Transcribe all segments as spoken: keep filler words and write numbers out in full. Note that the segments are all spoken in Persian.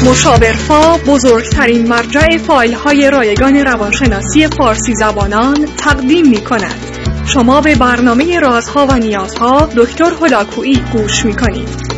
مشاورفا بزرگترین مرجع فایل های رایگان روانشناسی فارسی زبانان تقدیم می کند. شما به برنامه رازها و نیازها دکتر هلاکویی گوش می کنید.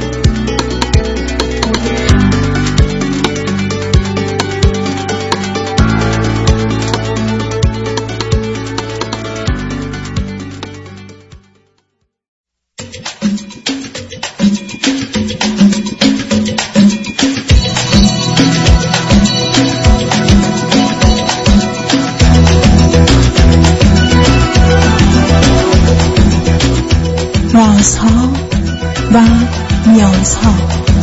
رازها و نیازها.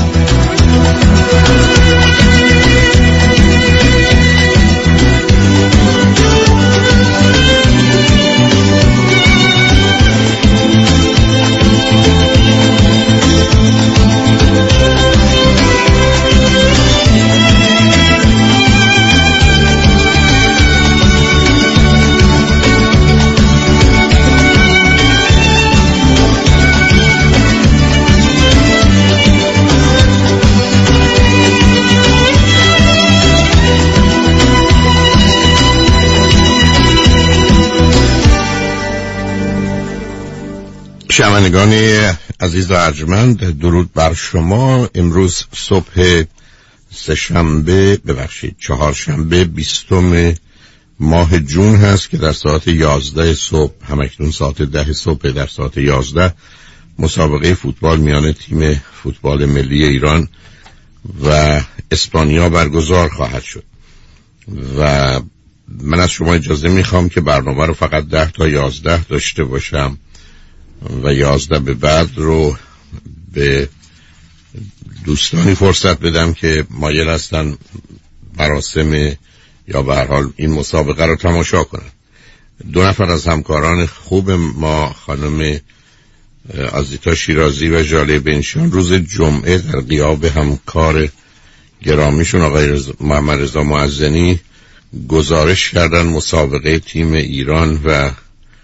شنوندگان عزیز و ارجمند، درود بر شما. امروز صبح سه‌شنبه ببخشید چهارشنبه بیستم ماه جون هست که در ساعت یازده صبح، همکنون ساعت ده صبح، در ساعت یازده مسابقه فوتبال میان تیم فوتبال ملی ایران و اسپانیا برگزار خواهد شد و من از شما اجازه میخوام که برنامه رو فقط ده تا یازده داشته باشم و یازده به بعد رو به دوستانی فرصت بدم که مایل هستن مراسم یا به هر حال این مسابقه رو تماشا کنن. دو نفر از همکاران خوب ما، خانم آزیتا شیرازی و ژاله بنشان، روز جمعه در غیاب همکار گرامیشون آقای محمد رضا معزنی گزارش کردن مسابقه تیم ایران و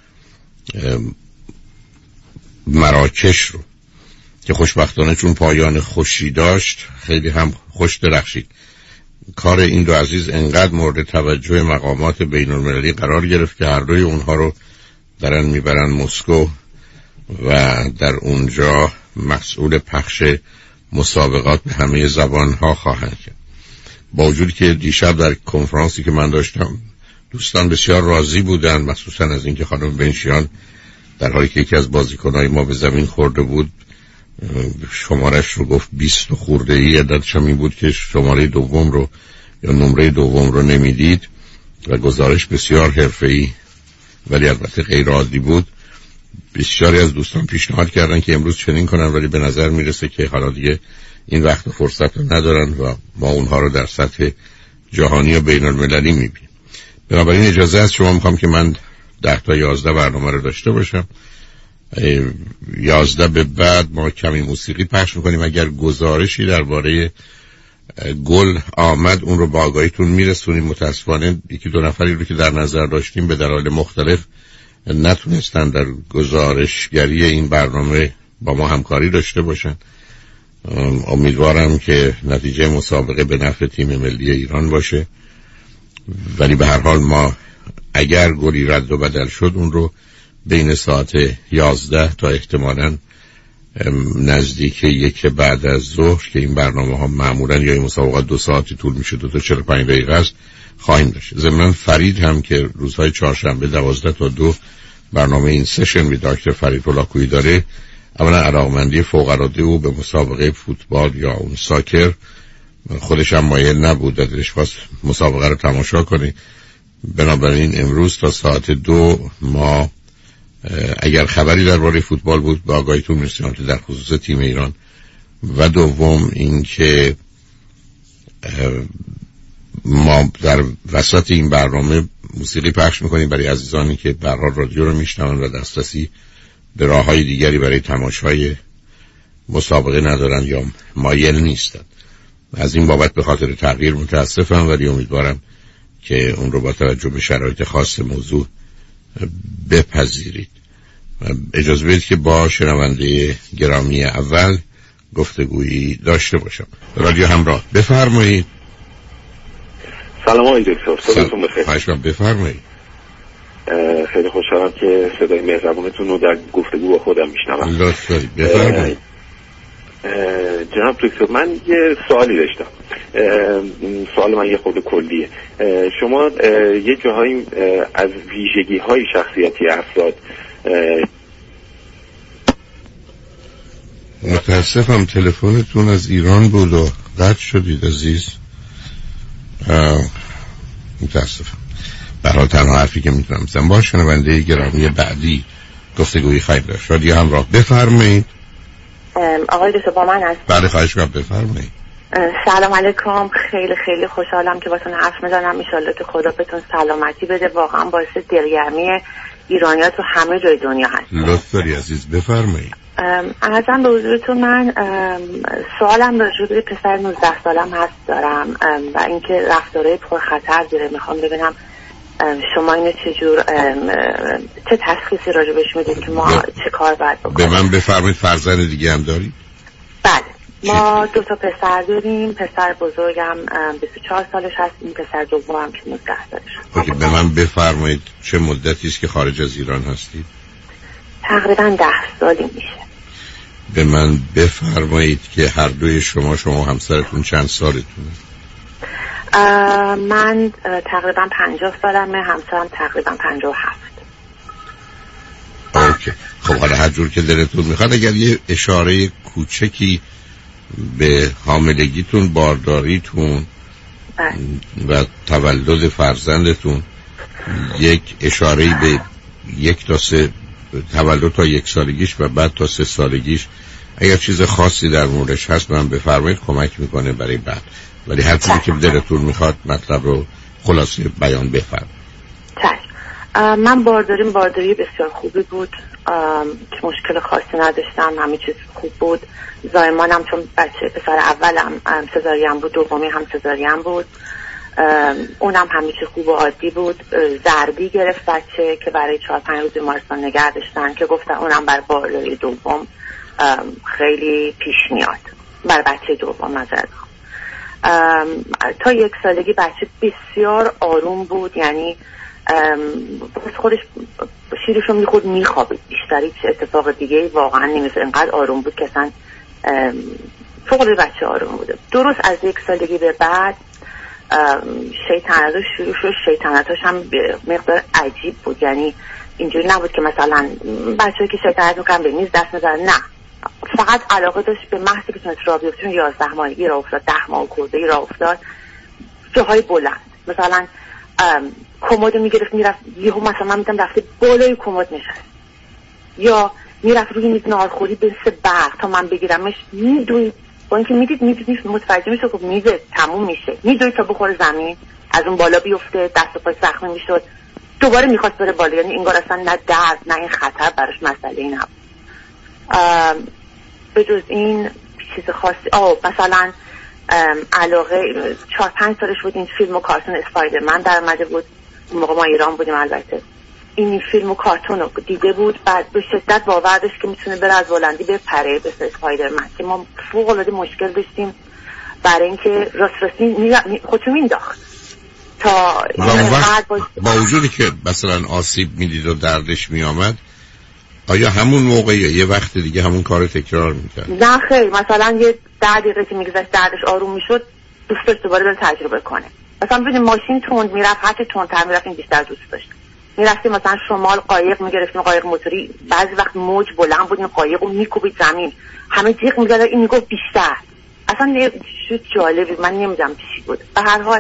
مراکش رو که خوشبختانه چون پایان خوشی داشت خیلی هم خوش درخشید. کار این دو عزیز انقدر مورد توجه مقامات بین المللی قرار گرفت که هر دوی اونها رو دارن میبرن مسکو و در اونجا مسئول پخش مسابقات به همه زبانها خواهند کرد. با وجودی که دیشب در کنفرانسی که من داشتم دوستان بسیار راضی بودن، مخصوصا از اینکه خانم بنشیان در حالی که یکی از بازیکنهای ما به زمین خورده بود شمارش رو گفت بیست خورده ای، عددش هم این بود که شماره دوم رو یا نمره دوم رو نمیدید و گزارش بسیار حرفه‌ای ولی البته غیر عادی بود. بسیاری از دوستان پیشنهاد کردن که امروز چنین کنن، ولی به نظر میرسه که حالا دیگه این وقت و فرصت رو ندارن و ما اونها رو در سطح جهانی و بین المللی میبینیم. بنابراین اجازه است شما میخوام که من ده تا یازده برنامه رو داشته باشم. یازده به بعد ما کمی موسیقی پخش میکنیم. اگر گزارشی درباره گل آمد اون رو با آگاهیتون میرسونیم. متاسفانه یکی دو نفری رو که در نظر داشتیم به دلایل مختلف نتونستن در گزارشگری این برنامه با ما همکاری داشته باشن. امیدوارم که نتیجه مسابقه به نفع تیم ملی ایران باشه، ولی به هر حال ما اگر گلی رد و بدل شد اون رو بین ساعت یازده تا احتمالاً نزدیک یک بعد از ظهر که این برنامه ها معمولاً یا این مسابقات دو ساعتی طول میشه، دو تا چهل و پنج دقیقه است، خواهیم داشت. ضمناً فرید هم که روزهای چهارشنبه دوازده تا دو برنامه این سشن بی دکتر فرید هلاکویی داره، اولا علاقمندی فوق‌العاده او به مسابقه فوتبال یا اون ساکر، خودش هم مایل نبود دلش خواست مسابقه رو تماشا کنه. بنابراین امروز تا ساعت دو ما اگر خبری درباره فوتبال بود با آگاهیتون میرسیم که در خصوص تیم ایران، و دوم اینکه ما در وسط این برنامه موسیقی پخش میکنیم برای عزیزانی که به هر حال رادیو رو میشنون و دسترسی به راههای دیگری برای تماشای مسابقه ندارن یا مایل نیستن. از این بابت به خاطر تغییر متاسفم، ولی امیدوارم که اون رو با توجه به شرایط خاص موضوع بپذیرید. اجازه بدید که با شنونده گرامی اول گفتگویی داشته باشم. رادیو همراه، بفرمایید. سلام آقای دکتر، صبحتون بخیر. خواهش می‌کنم، بفرمایید. خیلی خوشحالم که صدای مهربونتون رو در گفتگو با خودم میشنوم. لطف دارید، بفرمایید. جناب دکتر، من یه سوالی داشتم. سوال من یه خورده کلیه. شما یه جاهایی از ویژگی های شخصیتی افراد، متاسفم تلفنتون از ایران بود و قطع شدید عزیز. متاسفم. برای تنها حرفی که میتونم بزنم با شنونده گرامی بعدی گفتگویی خواهیم داشت. رادیو همراه، بفرمایید. آقای دکتر با من هست؟ بله خواهش می‌کنم، بفرمایید. سلام علیکم. خیلی خیلی خوشحالم که باتون حرف میزنم. ان شاءالله که خدا بهتون سلامتی بده. واقعا باعث دلگرمی ایرانی‌ها تو همه جای دنیا هست. لطف داری عزیز، بفرمایید. ازم به حضورتون من سوالم راجع به پسر نوزده سالم هست دارم و اینکه رفتارهای پرخطر داره. میخوام ببینم شما اینو چجور چه تشخیصی راجع بهش میدید که ما چه کار باید بکنیم؟ به من بفرمایید. فرزند دیگه هم دارید؟ بله، ما دو تا پسر داریم. پسر بزرگم بیست و چهار سالش هست، این پسر دومم که نوزده سالش هست. اوکی، به من بفرمایید چه مدتی است که خارج از ایران هستید؟ تقریبا ده سالی میشه. به من بفرمایید که هر دوی شما شما همسرتون چند سالتونه؟ من تقریبا پنجاه سالمه، همسرم تقریبا پنجاه و هفت. اوکی، خب حالا هر جور که دلتون میخواد اگر یه اشاره کوچکی به حاملگیتون، بارداریتون و تولد فرزندتون، یک اشاره به یک تا سه تولد تا یک سالگیش و بعد تا سه سالگیش، اگر چیز خاصی در موردش هست من بفرمایید، کمک میکنه برای بعد. ولی هر چیزی که دلتون میخواد مطلب رو خلاصه بیان بفرمایید. من بارداریم بارداری بسیار خوبی بود که مشکل خاصی نداشتم، همه چیز خوب بود. زایمانم چون بچه پسر اولم سزارین بود، دومی هم سزارین بود، اونم همه چیز خوب و عادی بود. ضربی گرفت بچه که برای چهار پنج روز بیمارستان نگه داشتن که گفتن اونم برای بارداری دوم خیلی پیش میاد، برای بچه دوم نظر. تا یک سالگی بچه بسیار آروم بود، یعنی خودش شیرشو میخورد میخوابید، بیشتری چه اتفاق دیگه واقعا نمیشه. اینقدر آروم بود که اصلا فوق بچه آروم بوده. درست از یک سالگی به بعد شیطنتاش شروع شد. شیطنتاش هم مقدار عجیب بود، یعنی اینجوری نبود که مثلا بچه‌ای که شیطنت میکنن به میز دست میزنن، نه، فقط علاقه داشت به محضی که تونست راه بیفته. چون یازده ماهگی راه افتاد، ده ماه کورده‌ای راه افتاد، جاهای بلند، مثلا کمد میگرفت میرفت، یهو مثلا من میدم رفته بالای کمد نشست، یا میرفت روی میز ناهارخوری به سه برق تا من بگیرمش، میدوید با اینکه میدید میدید متوجه میشه که میزه تموم میشه، میدوید تا بخوره زمین، از اون بالا بیفته، دست و پای زخمی میشد، دوباره میخواست بره بالا. یعنی انگار اصلا نه درد نه این خطر براش مسئله ای نبود. به جز این چیز خاصی آه مثلا علاقه چهار پنج سالش بود این فیلم و کارتون اسپایدرمن در اومده بود. اون موقع ما ایران بودیم البته. این فیلم و کارتون رو دیده بود، بعد به شدت باور داشت که میتونه بره از بلندی بپره مثل اسپایدرمن، که ما فوق العاده مشکل داشتیم برای اینکه راست راستی خودشو مینداخت تا با, با وجودی که مثلا آسیب میدید و دردش میامد، آیا همون موقع یا یه وقت دیگه همون کار تکرار میکرد؟ نه خیر، مثلا یه ده دقیقه که میگذشت دردش آروم میشد، دوست داشت دوباره بره تجربه کنه. مثلا ببینید ماشین تند میرفت، هر چه تندتر میرفت این بیشتر دوست داشت. میرفتیم مثلا شمال قایق میگرفتیم، قایق موتوری، بعضی وقت موج بلند بود این قایق رو میکوبید زمین، همه جیغ میزدن، این میگفت بیشتر. اصلا چه جالبی، من نمیدونم چی بود. به هر حال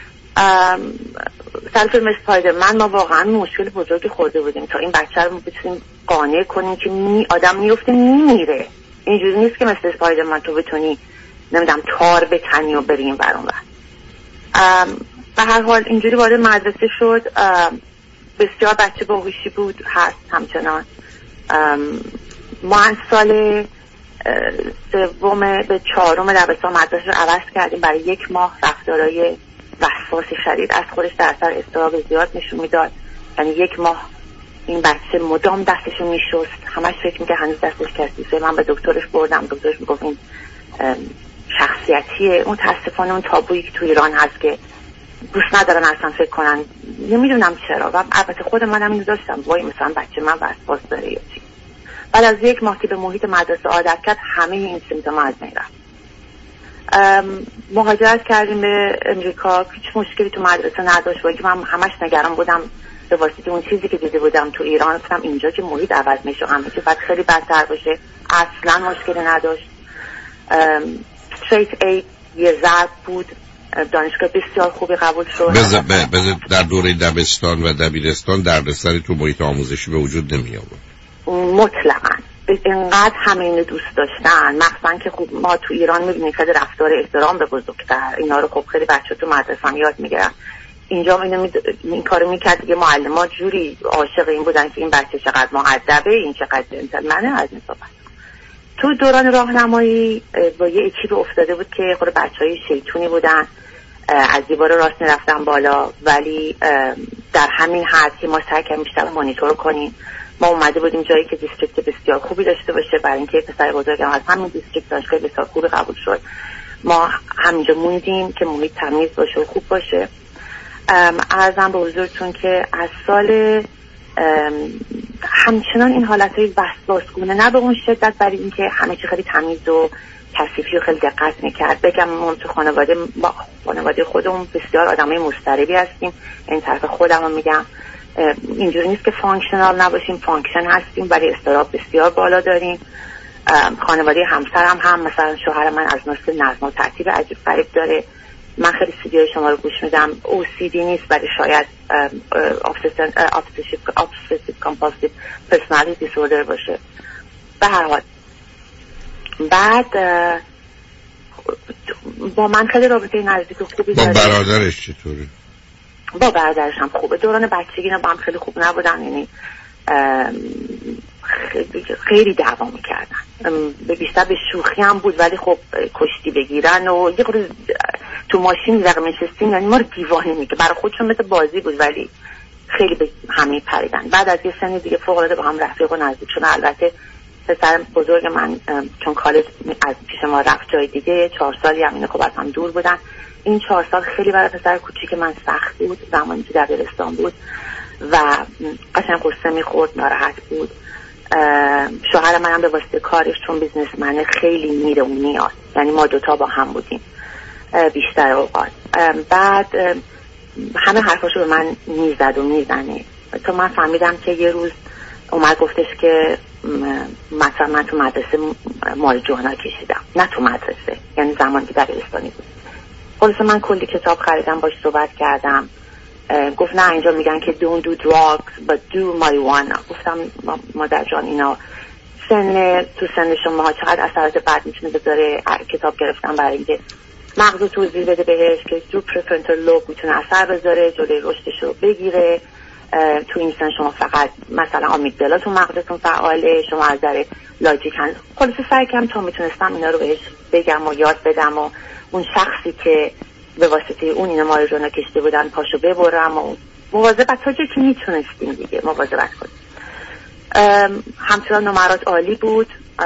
سر فیلم اسپایدرمن ما واقعا مشکل بزرگی خورده بودیم تا این بچه رو بتونیم قانع کنیم که می آدم میفته میمیره. اینجوری نیست که مثل اسپایدرمن تو بتونی نمیدونم تار بکنی و بریم برون بر. به هر حال اینجوری وارد مدرسه شد. بسیار بچه باهوشی بود، هست همچنان. ما از سال سوم به چهارم دبستان مدرسه رو عوض کردیم. برای یک ماه رفتارهای وسواس شدید از خودش در اثر اضطراب زیاد نشون میداد. یعنی یک ماه این بچه مدام دستشو میشست، همش فکر میکنه هنوز دستش کثیفه. من به دکترش بردم، دکترش میگفت این شخصیتیه. متاسفانه اون تابویی که تو ایران هست که دوست ندارن اصلا فکر کنن، نمیدونم چرا. و البته خود منم اینو داشتم، وای مثلا بچه من وسواس داره یا چی. بعد از یک ماه که به محیط مدرسه عادت کرد همه این سیمتوم از بین رفت. مهاجرت کردیم به امریکا، هیچ مشکلی تو مدرسه نداشت، ولی من همش نگران بودم به واسطه اون چیزی که دیده بودم تو ایران. گفتم اینجا که محیط عوض میشه همه چی بعد خیلی بدتر باشه. اصلا مشکلی نداشت. استریت ای یه ضرب بود، دانشگاه بسیار خوبی قبول شد. بذار بذار در دوره دبستان و دبیرستان دردسری تو محیط آموزشی به وجود نمی آورد؟ مطلقاً. اینقدر همه اینو دوست داشتن، مخصوصا که خب ما تو ایران می‌بینیم که رفتار احترام به بزرگتر اینا رو خب خیلی بچه‌ها تو مدرسه هم یاد میگیرن. اینجا اینو می... این کارو میکرد دیگه. معلم‌ها جوری عاشق این بودن که این بچه چقدر مؤدبه، این چقدر جنتلمنه. از این صحبت تو دوران راهنمایی با یه اکیپ افتاده بود که خود بچهای شیطونی بودن، از دیوار راست میرفتن بالا، ولی در همین حد که ما سعی کردیم بیشتر مانیتور کنیم. ما اومده بودیم جایی که دیستریکت بسیار خوبی داشته باشه، برای اینکه پسر بزرگم از همین دیستریکت دانشگاه بسیار خوبی قبول شد. ما همینجا موندیم که محیط تمیز باشه و خوب باشه. عرضم به حضورتون که از سال همچنان این حالتهای وسواسگونه، نه به اون شدت، برای اینکه همه چی خیلی تمیز و کثیفی و خیلی دقت میکرد. بگم ما تو خانواده با خانواده خودمون بسیار آدمای مضطربی هستیم. این طرف خودم هم میگم اینجوری نیست که فانکشنال نباشیم، فانکشن هستیم ولی اضطراب بسیار بالا داریم. خانواده همسرم هم مثلا شوهر من از نسل نظم و ترتیب عجیب غریب داره. من خیلی سیدیای شما رو گوش میدم. او سی دی نیست ولی شاید obsessive compulsive personality disorder باشه. به هر حال بعد با من خیلی رابطه نزدیک و خوبی داره. با برادرش چطوره؟ با برادرش هم خوبه. دوران بچگی اینا با هم خیلی خوب نبودن، یعنی خیلی دعوا میکردن. به بیشتر به شوخی هم بود ولی خب کشتی بگیرن و یه خورده تو ماشین رقم نشستیم، یعنی ما رو دیوانه میگه. برای خودشون مثل بازی بود ولی خیلی به همه پریدن. بعد از یه سنی دیگه فوق العاده با هم رفیق و نزدیک شدن. البته پسر بزرگ من چون کالج از پیش ما رفت جای دیگه، چهار سالی هم اینو خب از هم دور بودن. این چهار سال خیلی برای پسر کوچیک من سخت بود زمانی که دبیرستان بود و قشنگ قصه میخورد، ناراحت بود. شوهر منم به واسطه کارش چون بیزنسمنه خیلی میره و میاد، یعنی ما دوتا با هم بودیم بیشتر اوقات. بعد همه حرفاشو به من میزد و میزنه تا من فهمیدم که یه روز اومد گفتش که مثلا من تو مدرسه ماریجوانا کشیدم. نه تو مدرسه، یعنی زمانی که دبیرستانی بود. خلاصه من کلی کتاب خریدم، باش صحبت کردم. گفت نه اینجا میگن که don't do drugs but do marijuana. گفتم مادر جان اینا سن تو سن شما چقدر اثرات بد میتونه بذاره. کتاب گرفتم برای اینکه مغز توضیح بده بهش که تو پرفرنتال لوب میتونه اثر بذاره، جلوی رشدش رو بگیره. تو این سن شما فقط مثلا آمیگدالا تو مغزتون فعاله، شما از نظر لاجیک هست. خلاصه سعی کردم تا میتونستم اینا رو بهش بگم و یاد بدم و اون شخصی که به واسطه اون اینا ماریجوانا کشیده بودن پاشو ببرم و مواظبت تا جایی که میتونستیم دیگه مواظبت کنیم. همچنان نمرات عالی بود.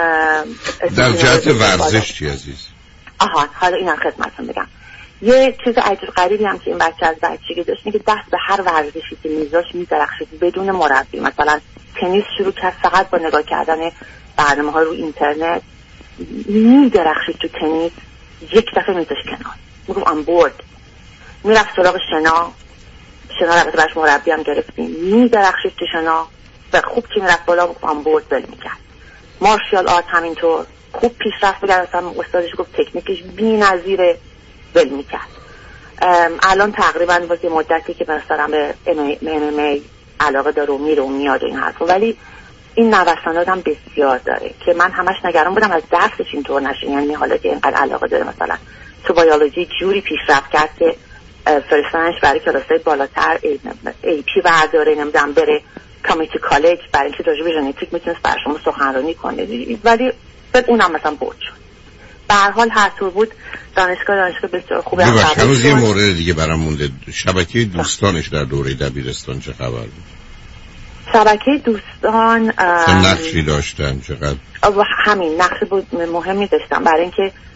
در جهت ورزش چی عزیز؟ آها حالا اینا خدمتتون بگم. یه چیز عجیب غریبی هم که این بچه از بچگی داشت اینه که دست به هر ورزشی که میذاش میدرخشید بدون مربی. مثلا تنیس شروع کرد، فقط با نگاه کردن برنامه‌ها رو اینترنت میدرخشید تو تنیس. یک دفعه میذاش کنار، میگم ام بورد. میرفت سراغ شنا، شنا البته براش مربی هم گرفتیم، میدرخشید تو شنا و خوب که میرفت بالا میگم ام بورد بل میکرد. مارشال آرت همینطور خوب پیشرفت بگرد. اصلا استادش گفت تکنیکش بی‌نظیره، ول میکرد. الان تقریبا واسه مدتی که مثلا به ام ام ای علاقه داره و میره و میاد و این حرفا، ولی این نوسانات هم بسیار داره که من همش نگران بودم از درسش اینطور نشه. یعنی حالا که اینقدر علاقه داره مثلا تو بیولوژی جوری پیشرفت کرد که فرستانش برای کلاسای بالاتر ای پی برداره، نمیدونم بره کامیتی کالج برای اینکه راجع به ژنتیک میتونست برای شما سخنرانی کنه، ولی بعد اونم مثلا برد شد. به هر حال هر طور بود دانشگاه دانشگاه بسیار خوبه. هنوز یه مورد دیگه برام مونده، شبکه دوستانش در دوره دبیرستان چه خبر بود؟ شبکه دوستان چه نقشی داشتن؟ چقدر همین نقش بود مهمی داشتن برای اینکه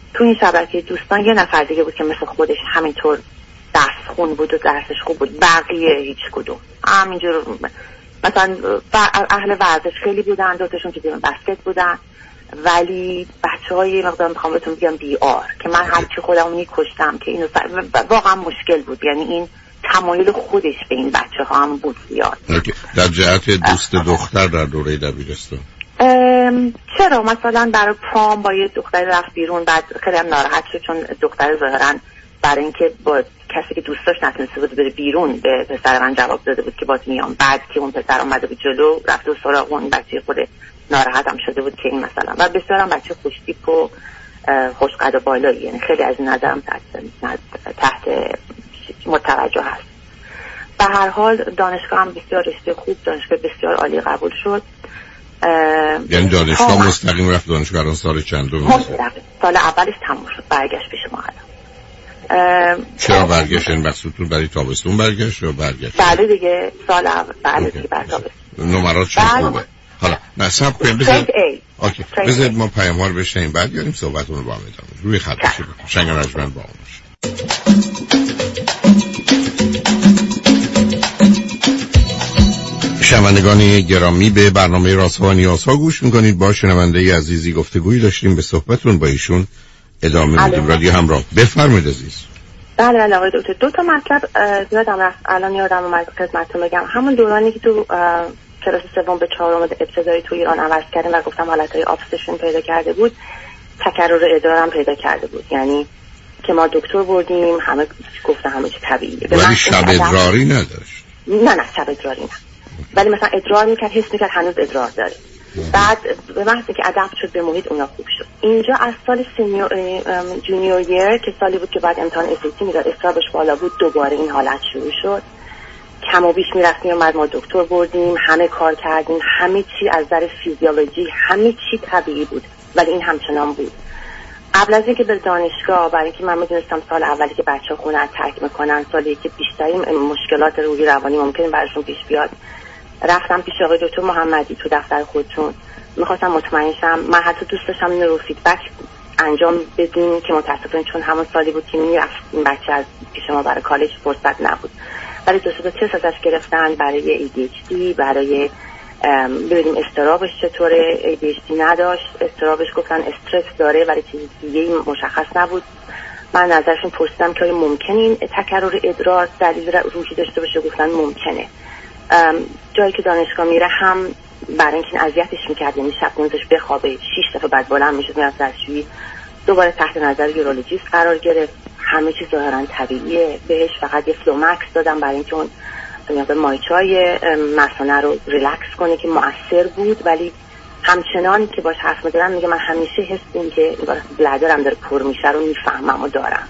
تو این شبکه دوستان یه نفر دیگه بود که مثل خودش همینطور درس خون بود و درسش خوب بود، بقیه هیچ کدوم همینجور. مثلا اهل ورزش خیلی بودن، دوتاشون که دیمون بسکت بودن، ولی بچه های مقدار میخوام بهتون بگم بی آر که من هرچی خودم میکشتم که اینو واقعا مشکل بود. یعنی این تمایل خودش به این بچه ها هم بود زیاد. در جهت دوست دختر در دوره دبیرستان چرا مثلا برای پام با یه دختری رفت بیرون، بعد خیلی هم ناراحت شد چون دختر ظاهرا برای اینکه با کسی که دوست داشت نتونسته بود بره بیرون به پسر من جواب داده بود که باید میام. بعد که اون پسر اومده بود جلو رفت و سراغ اون بچه خود ناراحت هم شده بود که این مثلا. و بسیار هم بچه خوشتیپ و خوشقد و بالایی، یعنی خیلی از نظرم تحت, تحت متوجه هست. به هر حال دانشگاه هم بسیار رشته خوب، دانشگاه بسیار عالی قبول شد. یعنی دانشگاه مستقیم رفت دانشگاه الان سال چندم؟ سال اولش تموم شد، برگشت پیش ما الان. چرا برگشت؟ این بخصوصتون برای تابستون برگشت یا برگشت؟ بله دیگه سال اول بله دیگه برای تابستون. نمرات چه خوبه؟ حالا نصب کنیم بذارید اوکی بذارید ما پیام ها رو بشنیم بعد یاریم صحبتون رو با هم ادامه روی خط باشید. شنگ رجمن با اون باشید. شنوندگان گرامی به برنامه رازها و نیازها گوش میکنید. با شنونده عزیزی گفتگویی داشتیم، به صحبتون با ایشون ادامه میدیم. رادیو همراه، بفرمایید عزیز. بله بله آقای دکتر، دو تا مطلب یادم رفت الان یادم اومد خدمتتون بگم. همون دورانی که تو کلاس سوم به چهارم ابتدایی تو ایران عوض کردیم و گفتم حالتهای ابسشن پیدا کرده بود، تکرر ادرارم پیدا کرده بود. یعنی که ما دکتر بردیم همه گفتن همه چی طبیعیه، ولی شب ادراری نداشت. نه نه شب ادراری نه، ولی مثلا ادرار میکرد، حس میکرد هنوز ادرار داره. بعد به محض که ادپت شد به محیط اونا خوب شد. اینجا از سال سینیور جونیور یر که سالی بود که بعد امتحان اسیتی میداد، استرابش بالا بود، دوباره این حالت شروع شد. کم و بیش میرفتیم اومد، ما دکتر بردیم، همه کار کردیم، همه چی از نظر فیزیولوژی همه چی طبیعی بود، ولی این همچنان بود. قبل از اینکه به دانشگاه، برای اینکه من میدونستم سال اولی که بچه‌ها خونه رو ترک میکنن، سالی که بیشتری مشکلات روحی روانی ممکنه براشون پیش بیاد، رفتم پیش آقای دکتر محمدی تو دفتر خودتون، میخواستم مطمئن شم. من حتی دوست داشتم نورو فیدبک انجام بدیم که متاسفانه چون همون سالی بود که میرفت این بچه از پیش ما برای کالج فرصت نبود، ولی دو سه تا تست ازش گرفتن برای ای دی اچ دی، برای ببینیم استرابش چطوره. ای دی اچ دی نداشت، استرابش گفتن استرس داره ولی چیز دیگه مشخص نبود. من نظرشون پرسیدم که ممکنه این تکرر ادرار دلیل روحی داشته باشه، گفتن ممکنه. جایی که دانشگاه میره هم برای اینکه اذیتش میکرد، یعنی شب نمیذاش بخوابه، شش دفعه بعد بلند میشد میرفت دستشویی، دوباره تحت نظر یورولوژیست قرار گرفت. همه چیز ظاهرا طبیعیه، بهش فقط یه فلومکس دادم برای اینکه اون مایچای مثانه رو ریلکس کنه که مؤثر بود، ولی همچنان که باش حرف می‌زدم میگه من همیشه حس این که بلادرم داره پر میشه رو میفهمم و دارم.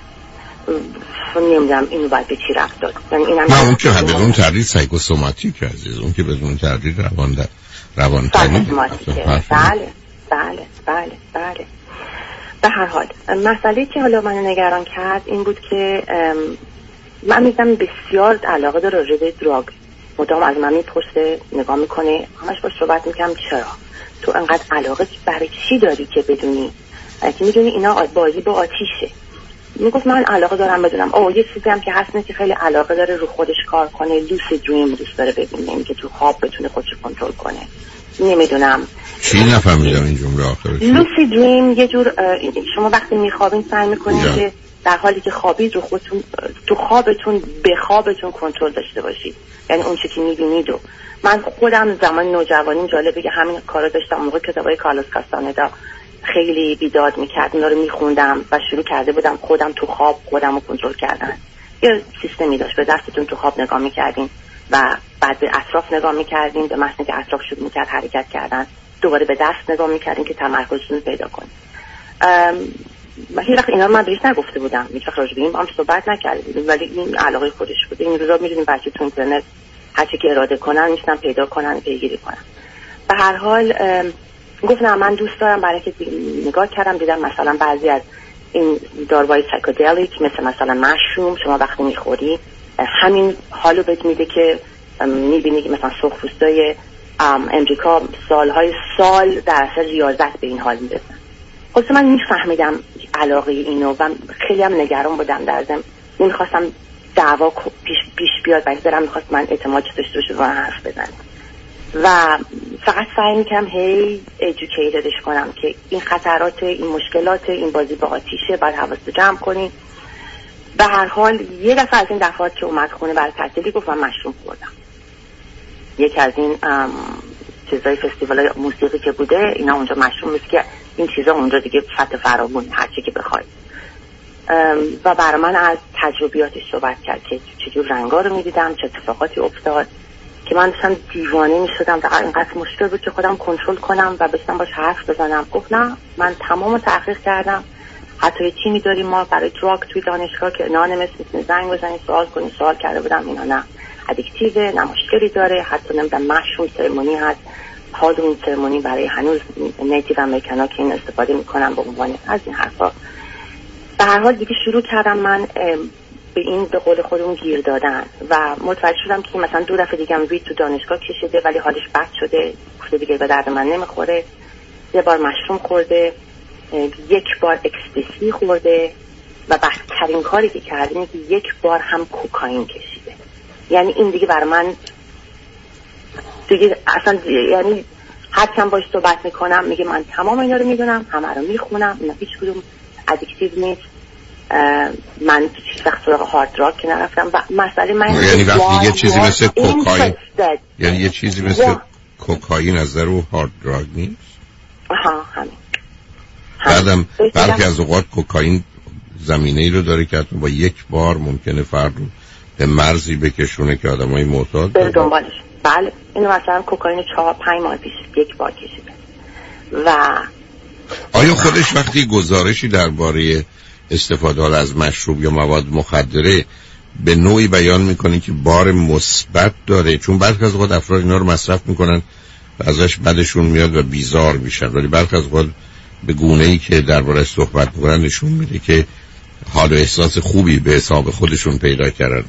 نمیدونم اینو باید به چی رفت داد. یعنی اینم نه اون که بدون تردید سایکوسوماتیک عزیز، اون که بدون تردید روان در روان تنی. بله بله بله بله. به هر حال مسئله که حالا من نگران کرد این بود که من میدونم بسیار علاقه داره راجع به دراگ، مدام از من میپرسه، نگاه میکنه، همش باش صحبت میکنم چرا تو انقدر علاقه برای چی داری که بدونی که میدونی اینا بازی با آتیشه. میگفت من علاقه دارم بدونم. اوه یه چیزی هم که هست نه که خیلی علاقه داره رو خودش کار کنه، لوسید دریم دوست داره ببینه، این که تو خواب بتونه خودش کنترل کنه. نمیدونم چی نفهمیدم این جمله آخرش. لوسید دریم یه جور شما وقتی میخوابین سعی میکنید که در حالی که خوابید رو خودتون تو خوابتون به خوابتون کنترل داشته باشید، یعنی اون چیزی که میبینید. و من خودم زمان نوجوانیم جالبه که همین کارا داشتم. موقع کتابای کارلوس کاستاندا خیلی بیداد میکرد، اونا رو میخوندم و شروع کرده بودم خودم تو خواب خودم رو کنترل کردن. یه سیستمی داشت، به دستتون تو خواب نگاه میکردین و بعد به اطراف نگاه میکردین، به محض اینکه اطراف شروع میکرد حرکت کردن دوباره به دست نگاه میکردین که تمرکزتون رو پیدا کنید. من هیچ وقت اینا رو من بهش نگفته بودم، هیچ وقت راجع به این با هم صحبت نکرده بودیم، ولی این علاقه خودش بود. این روزا می‌دونیم بچه تو اینترنت هر چی که اراده کنن میشن پیدا کنن، پیگیری کنن. به هر حال گفتم من دوست دارم، برای که نگاه کردم دیدم مثلا بعضی از این داروهای سایکودلیک مثل مثلا مشروم شما وقتی میخوری همین حالو بهت میده که میبینی که مثلا سرخپوستای امریکا سالهای سال در اثر ریاضت به این حال میرسن. خب من میفهمیدم علاقه اینو و خیلی هم نگران بودم در ضمن میخواستم دعوا پیش پیش بیاد و دلم میخواست من اعتماد داشته باشه و حرف بزنم و فقط سعی میکنم هی ایژوکیتدش کنم که این خطرات، این مشکلات، این بازی با آتیشه، باید حواست جمع کنی. به هر حال یه دفعه از این دفعات که اومد خونه برای تعطیلی گفت من مشروب خوردم. یکی از این چیزای فستیوال موسیقی که بوده اینا اونجا مشروب میشه که این چیزا اونجا دیگه فت فراوون هر چی که بخوای. و برای من از تجربیاتش صحبت کرد که چجور رنگا رو میدیدم، چه اتفاقاتی افتاد که من داشتم دیوانه میشدم. در اینقدر مشکل بود که خودم کنترل کنم و بتونم باش حرف بزنم. گفت نه من تمام تحقیق کردم، حتی یه تیمی داریم ما برای دراگ توی دانشگاه که انانیمس میتونی زنگ بزنی سوال کنی، سوال کرده بودم اینا نه ادیکتیوه نه مشکلی داره، حتی نمیدونم مشروم سرمونی هست، هالووین سرمونی برای هنوز نیتیو امریکن ها که این استفاده میکنن به عنوان از این حرفا. به هر حال دیگه شروع کردم من به این به قول خودمون گیر دادن و متوجه شدم که مثلا دو دفعه دیگه هم وید تو دانشگاه کشیده ولی حالش بد شده، گفته دیگه به درد من نمیخوره. یه بار مشروم خورده، یک بار اکستسی خورده و بدترین کاری که کرده اینه که یک بار هم کوکائین کشیده. یعنی این دیگه برای من دیگه اصلا یعنی هر چند باش صحبت میکنم میگه من تمام اینا رو میدونم، همه رو میخونم، اینا هیچ کدوم ادیکتیو نیست. من هیچ وقت سراغ هارد دراگ که نرفتم و مسئله من یعنی وقتی یه چیزی مثل کوکائین یعنی یه چیزی مثل کوکائین از در رو هارد دراگ نیست؟ آها همین. بعدم برخی از اوقات کوکائین زمینه ای رو داره که حتی با یک بار ممکنه فرد رو به مرزی بکشونه که آدمای معتاد بره دنبالش. بله اینو مثلا کوکائین چهار پنج ماه پیش یک بار کشیده. و آیا خودش وقتی گزارشی درباره استفاده از مشروب یا مواد مخدره به نوعی بیان میکنه که بار مثبت داره؟ چون برخی از اوقات افراد اینا رو مصرف میکنن و ازش بدشون میاد و بیزار میشن، ولی برخی از اوقات به گونه‌ای که درباره‌اش صحبت میکنن نشون میده که حال و احساس خوبی به حساب خودشون پیدا کردن.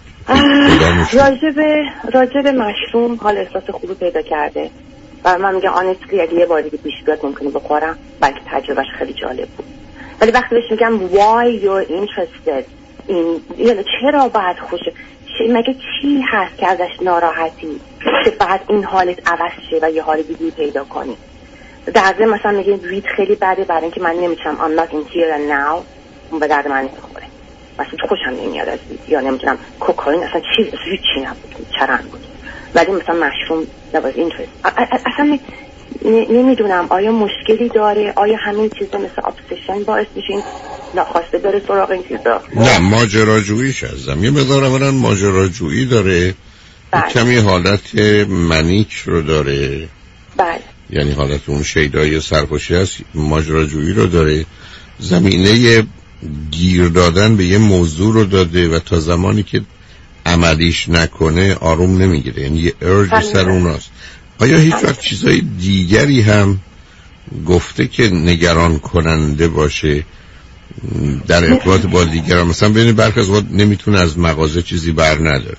راجب راجب مشروم حال احساس خوبی پیدا کرده و من میگم آنستلی اگه یه بار دیگه پیش بیاد ممکنه بخورم، بلکه تجربهش خیلی جالب بود. ولی وقتی بهش میگم why you're interested این یعنی چرا باید خوشه، مگه چی هست که ازش ناراحتی که بعد این حالت عوض شه و یه حال دیگه پیدا کنی. در ضمن مثلا میگه وید خیلی بده برای اینکه من نمیتونم I'm not in here and now، اون به درد من نمیخوره. مثلا خوشم نمیاد از وید، یا نمیدونم کوکائین اصلا چیز چی نبود، چرند بود. ولی مثلا مشروم نباید اینترست. اصلا نمیدونم آیا مشکلی داره، آیا همین چیزا مثل ابسشن باعث میشه این ناخواسته داره سراغ این چیزا؟ نه ماجراجوییش هستم یه مقدار اولا ماجراجویی داره، کمی حالت منیک رو داره. بله یعنی حالت اون شیدایی سرخوشی هست، ماجراجویی رو داره، زمینه گیر دادن به یه موضوع رو داده و تا زمانی که عملیش نکنه آروم نمیگیره، یعنی یه ارج سر اوناست. آیا هیچ وقت چیزای دیگری هم گفته که نگران کننده باشه در ارتباط با دیگران؟ مثلا ببینید برخی از وقت نمیتونه از مغازه چیزی بر نداره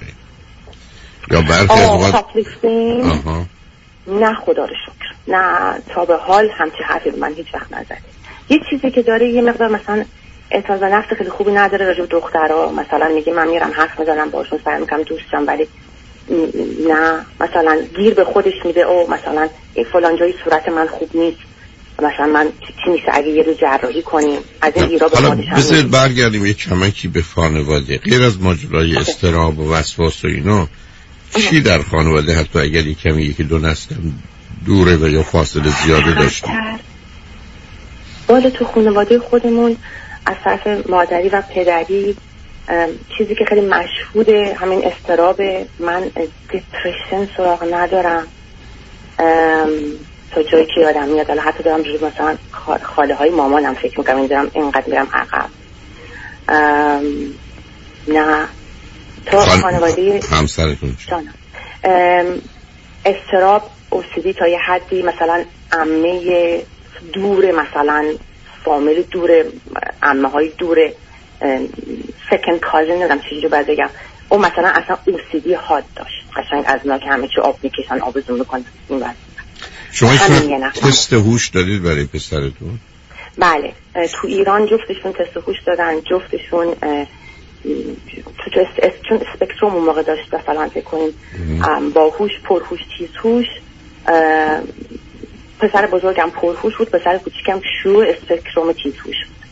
یا برخی از وقت آها نه خدا رو شکر نه تا به حال همچه حرفی من هیچ وقت نزده. یه چیزی که داره یه مقدار مثلا اعتماد نفس خیلی خوبی نداره راجع به دخترها، مثلا میگه من میرم حرف میزنم باشون سعی میکنم دوستم، ولی نه مثلا گیر به خودش میده او مثلا فلان جای صورت من خوب نیست، مثلا من چی میشه اگه یه روز جراحی کنیم از این گیرا به خودش. حالا بذارید برگردیم یه کمکی به خانواده. غیر از ماجرای اضطراب و وسواس و اینا چی در خانواده حتی اگر یک کمی یکی دو نسل دوره و یا فاصله زیاده داشتیم؟ بالا تو خانواده خودمون از طرف مادری و پدری چیزی که خیلی مشهوده همین اضطراب. من دیپرشن سراغ ندارم تا جایی که یادم میاد، حالا حتی دارم جوری مثلا خاله های مامانم فکر میکنم این دارم اینقدر میرم عقب. نه تا خان... خانواده همسرتون جانم اضطراب اوسیدی تا یه حدی مثلا عمه دوره، مثلا فامیل دوره، عمه های دوره، سکند کازن ندارم چیزی رو باید بگم، او مثلا اصلا اوسیدی حاد داشت قشنگ از اونا که همه چی آب میکشن آب زون میکنن این وقت. شما تست هوش دادید برای پسرتون؟ بله تو ایران جفتشون تست هوش دادن، جفتشون تو تست چون اسپکتروم اون موقع داشت مثلا فکر کنیم باهوش، پرهوش، تیزهوش. پسر بزرگم پرهوش بود، پسر کوچیکم شروع اسپکتروم تیزهوش بود.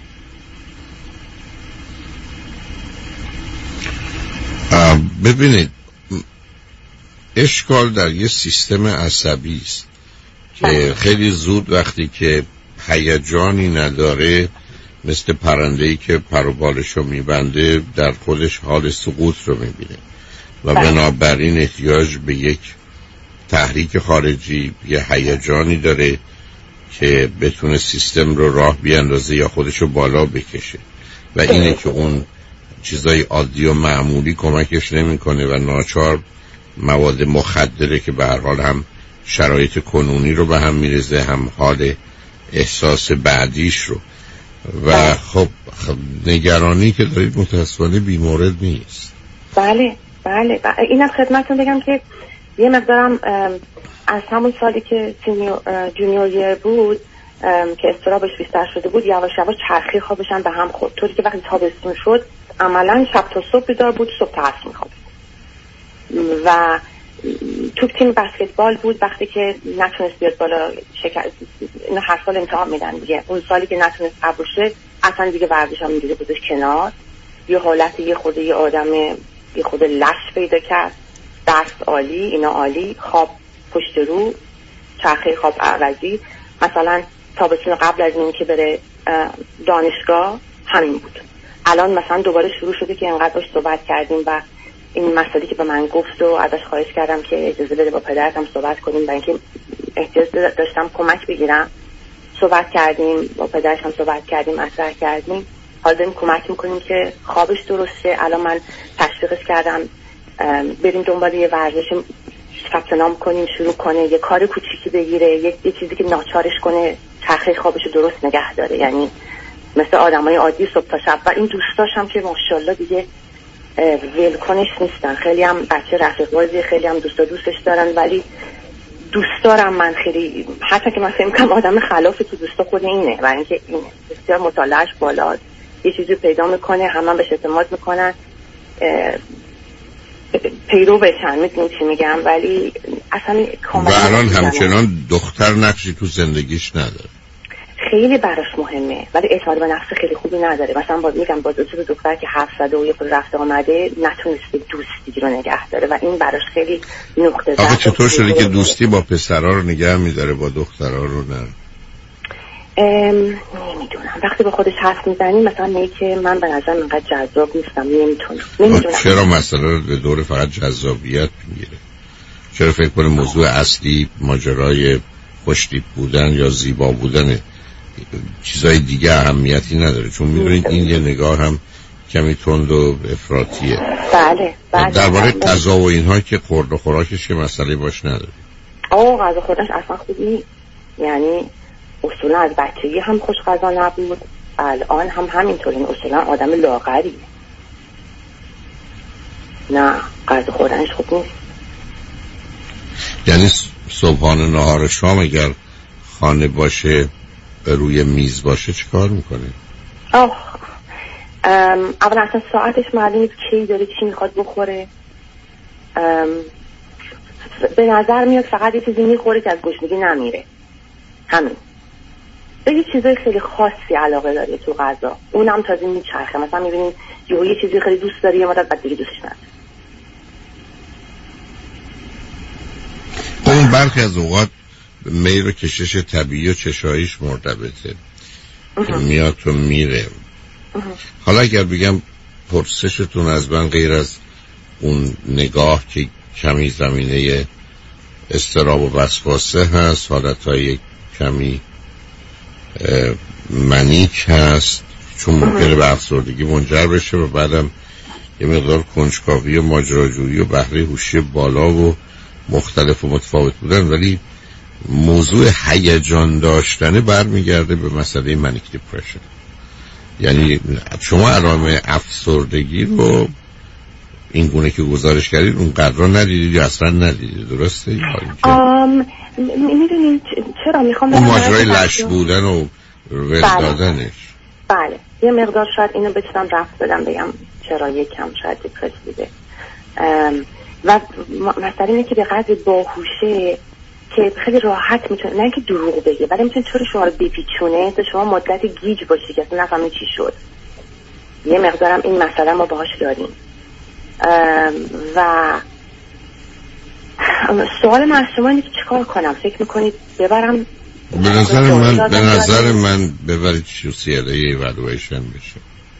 ببینید اشکال در یه سیستم عصبی است که خیلی زود وقتی که هیجانی نداره مثل پرنده‌ای که پر و بالش رو میبنده در خودش حال سقوط رو میبینه و بنابراین احتیاج به یک تحریک خارجی، یه هیجانی داره که بتونه سیستم رو راه بیاندازه یا خودش رو بالا بکشه و اینه که اون چیزای عادی و معمولی کمکش نمیکنه و ناچار مواد مخدره که به هر حال هم شرایط کنونی رو به هم میرزه، هم حال احساس بعدیش رو. و خب نگرانی که دارید متاسفانه بیمورد نیست. بله بله اینم خدمتتون بگم که یه مقدارم از همون سالی که جونیور یر بود که اضطرابش بیشتر شده بود، یواش یواش چرخی خوابش هم به هم خورد، طوری که وقتی تابستون شد عملا شب تا صبح بیدار بود، صبح تا عصر میخوابید. و تو تیم بسکتبال بود، وقتی که نتونست بیاد بالا شکست اینو هر سال امتحان میدن دیگه، اون سالی که نتونست قبول شه اصلا دیگه ورزش هم دیگه بودش کنار، یه حالت یه خود یه آدم یه خود لش پیدا کرد، دست عالی، اینا عالی، خواب پشت رو، چرخه خواب عوضی. مثلا تابستون قبل از این که بره دانشگاه همین بود. الان مثلا دوباره شروع شده که انقدر باش صحبت کردیم و این مسئله که به من گفت و ازش خواهش کردم که اجازه بده با پدرتم صحبت کنیم، برای اینکه احتیاج داشتم کمک بگیرم. صحبت کردیم با پدرش هم صحبت کردیم، مطرح کردیم، حالا داریم کمک میکنیم که خوابش درست شه. الان من تشویقش کردم بریم دنبال یه ورزش ثبت نام کنیم، شروع کنه، یه کار کوچیکی بگیره، یه, یه چیزی که ناچارش کنه چرخه خوابش درست نگه داره، یعنی مثل آدمای عادی صبح تا شب. و این دوستاش هم که ماشاءالله دیگه ولکنش نیستن، خیلی هم بچه رفیق بازی، خیلی هم دوستا دوستش دارن، ولی دوست دارم من خیلی، حتی که من فکر می‌کنم آدم خلاف تو دوستا خود اینه، برای اینکه این بسیار مطالعهش بالاست، یه چیزی پیدا میکنه، همه هم بهش اعتماد میکنن، پیرو بشن، میدونی چی میگم، ولی اصلا و الان همچنان دختر نقشی تو زندگیش نداره، خیلی براش مهمه، ولی اعتماد به نفس خیلی خوبی نداره. مثلا باز میگم باز تو دختر که حرف زده و یه خود رفته آمده نتونسته دوستی رو نگه داره و این براش خیلی نقطه ضعف. آخه چطور شده که دوستی با پسرها رو نگه میداره با دخترها رو نه؟ نمیدونم، وقتی با خودش حرف میزنی مثلا میگه که من به نظرم اینقدر جذاب نیستم، نمیتونم نمیدونم چرا مثلا به دور فقط جذابیت میگیره؟ چرا فکر کنه موضوع اصلی ماجرای خوشتیپ بودن یا زیبا بودن، چیزای دیگه اهمیتی نداره؟ چون میدونید این یه نگاه هم کمی تند و افراطیه. بله بله. درباره غذا و اینها که خورد و خوراکش که مسئله باش نداره. آه غذا خوردنش اصلا خوب نیست، یعنی اصولا از بچگی هم خوش غذا نبود، الان هم همینطور، این اصولا آدم لاغریه، نه غذا خوردنش خوب نیست. یعنی صبحانه نهار شام اگر خانه باشه روی میز باشه چه کار میکنه؟ آه اول اصلا ساعتش معلوم نیست کی داره چی میخواد بخوره، به نظر میاد فقط یه چیزی میخوره که از گشنگی نمیره، همین. به یه چیزای خیلی خاصی علاقه داره تو غذا، اونم تازه میچرخه، مثلا میبینید یه یه چیزی خیلی دوست داره یه مدت بعد دیگه دوستش نداره. اون برخی از اوقات میل و کشش طبیعی و چشاییش مرتبطه که میاد تو میره. حالا اگر بگم پرسشتون از من غیر از اون نگاه که کمی زمینه اضطراب و وسواسه هست، حالتهای کمی منیک هست چون ممکنه به افسردگی منجر بشه و بعدم یه مقدار کنجکاوی و ماجراجویی و بهره هوشی بالا و مختلف و متفاوت بودن، ولی موضوع هیجان داشتنه برمیگرده به مسئله منیک دیپرشن. یعنی شما علائم افسردگی رو این گونه که گزارش کردید اون قدر ندیدید یا اصلا ندیدید، درسته؟ آم میدونید چرا میخوام اون ماجرای لش بودن و ول دادنش. بله یه مقدار شاید اینو بتونم رفت بدم بگم چرا یکم شاید دیپرس بوده و مثلا اینه که به قدر باهوشه که خیلی راحت میتونه، نه که دروغ بگه ولی میتونه طور شما رو بپیچونه تا شما مدت گیج باشی که اصلا نفهمی چی شد. یه مقدارم این مسئله ما باهاش داریم و سوال من از شما اینه که چیکار کنم؟ فکر میکنید ببرم؟ به نظر من به نظر من ببرید سی ال ای evaluation بشه.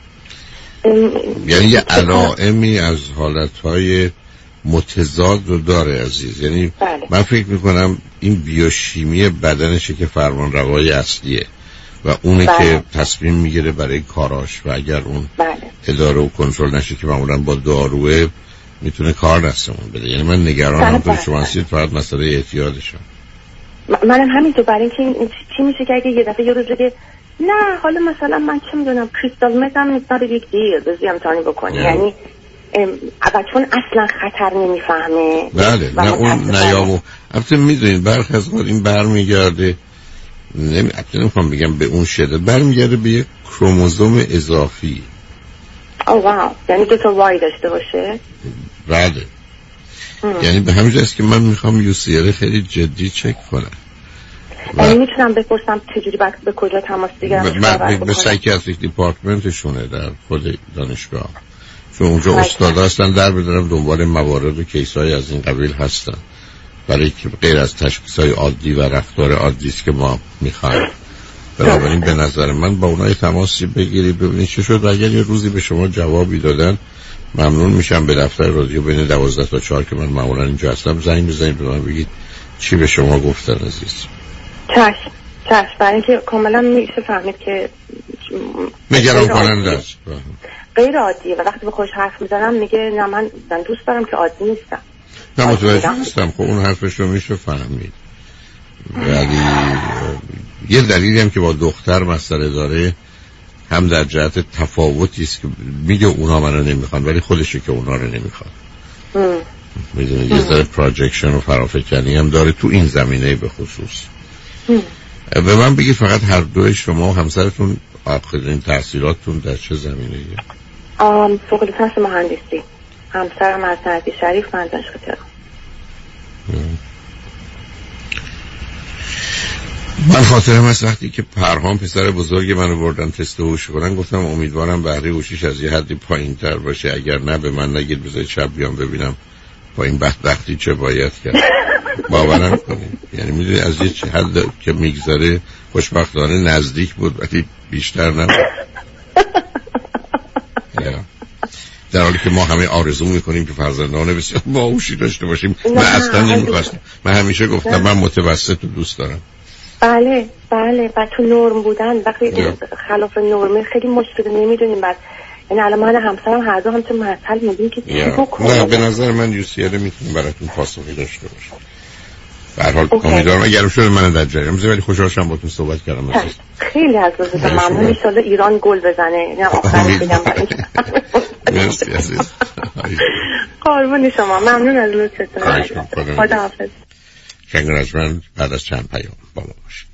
یعنی یه علائمی از حالتهای متضاد رو داره عزیز. یعنی بله. من فکر میکنم این بیوشیمی بدنشه که فرمان روای اصلیه و اونه بله. که تصمیم میگیره برای کاراش و اگر اون بله. اداره و کنترل نشه که معمولا با داروه میتونه کار دستمون بده. یعنی من نگرانم تو شما هستید فقط مسئله اعتیادشم. منم همینطور، برای اینکه چی میشه که اگه یه دفعه یه روز بگه نه حالا مثلا من چه میدونم کریستال متم نیست یک دیر بزی امتحانی بکنی یعنی اول چون اصلا خطر نمیفهمه. بله نه اون نیامو البته میدونید برخی از وقت این برمیگرده نمی البته نمیخوام بگم به اون شدت برمیگرده به یک کروموزوم اضافی. او واو یعنی دو تا وای داشته باشه. بله یعنی به همین جاست که من میخوام یو سی ال خیلی جدی چک کنم. یعنی میتونم بپرسم چجوری باید به کجا تماس بگیرم؟ من به سایکیاتریک دیپارتمنتشونه در خود دانشگاه، چون اونجا استاد هستن در بدارم دنبال موارد و کیسای از این قبیل هستن برای که غیر از تشخیصای عادی و رفتار عادی است که ما میخوایم. بنابراین به نظر من با اونای تماسی بگیری ببینید چه شد و اگر یه روزی به شما جوابی دادن ممنون میشم به دفتر رادیو بین دوازده تا چهار که من معمولا اینجا هستم زنگ بزنید به من بگید چی به شما گفتن عزیز. چشم چشم برای اینکه کاملا میشه فهمید که نگران کننده است، غیر عادیه و وقتی به خودش حرف میزنم میگه نه من دوست دارم که عادی نیستم. نه متوجه نیستم. خب اون حرفش رو میشه فهمید ولی یه دلیلی هم که با دختر مسئله داره هم در جهت تفاوتی است که میگه اونا منو نمیخوان ولی خودشه که اونا رو نمیخواد. میدونید یه ذره پروجکشن و فرافکنی هم داره تو این زمینه به خصوص. به من بگید فقط هر دوی شما و همسرتون آخرین تحصیلاتتون در چه زمینه ایه؟ فوق لیسانس مهندسی. همسرم از نزدی شریف، من دانشگاه تهران. من خاطرم از وقتی که پرهام پسر بزرگ منو بردن تست هوش کنن گفتم امیدوارم بهره هوشیش از یه حدی پایین تر باشه، اگر نه به من نگید بذارید شب بیام ببینم با این بدبختی چه باید کرد. باورم کنید یعنی میدونی از یه حد که میگذره خوشبختانه نزدیک بود ولی بیشتر نبود. در حالی که ما همه آرزو میکنیم که فرزندان بسیار باهوشی داشته باشیم. من اصلا نمیخواستم، من همیشه گفتم من متوسط رو دوست دارم. بله بله و تو نرم بودن وقتی خلاف نرمه خیلی مشکل نمیدونیم. بعد یعنی الان من همسرم هر دو هم چه مسئله میدونیم که چی بکنیم. نه به نظر من یو سی ال میتونیم براتون پاسخی داشته باشه. به هر حال امیدوارم اگرم شده من در جریان بذارید. خوشحال شدم باهاتون صحبت کردم. خیلی از لطفا ممنون. ان شاءالله ایران گل بزنه. نه آخرش بگم مرسی عزیز. قربون شما، ممنون از لطفتون. خدا حافظ. کنگرجمند بعد از چند پیام با ما باشید.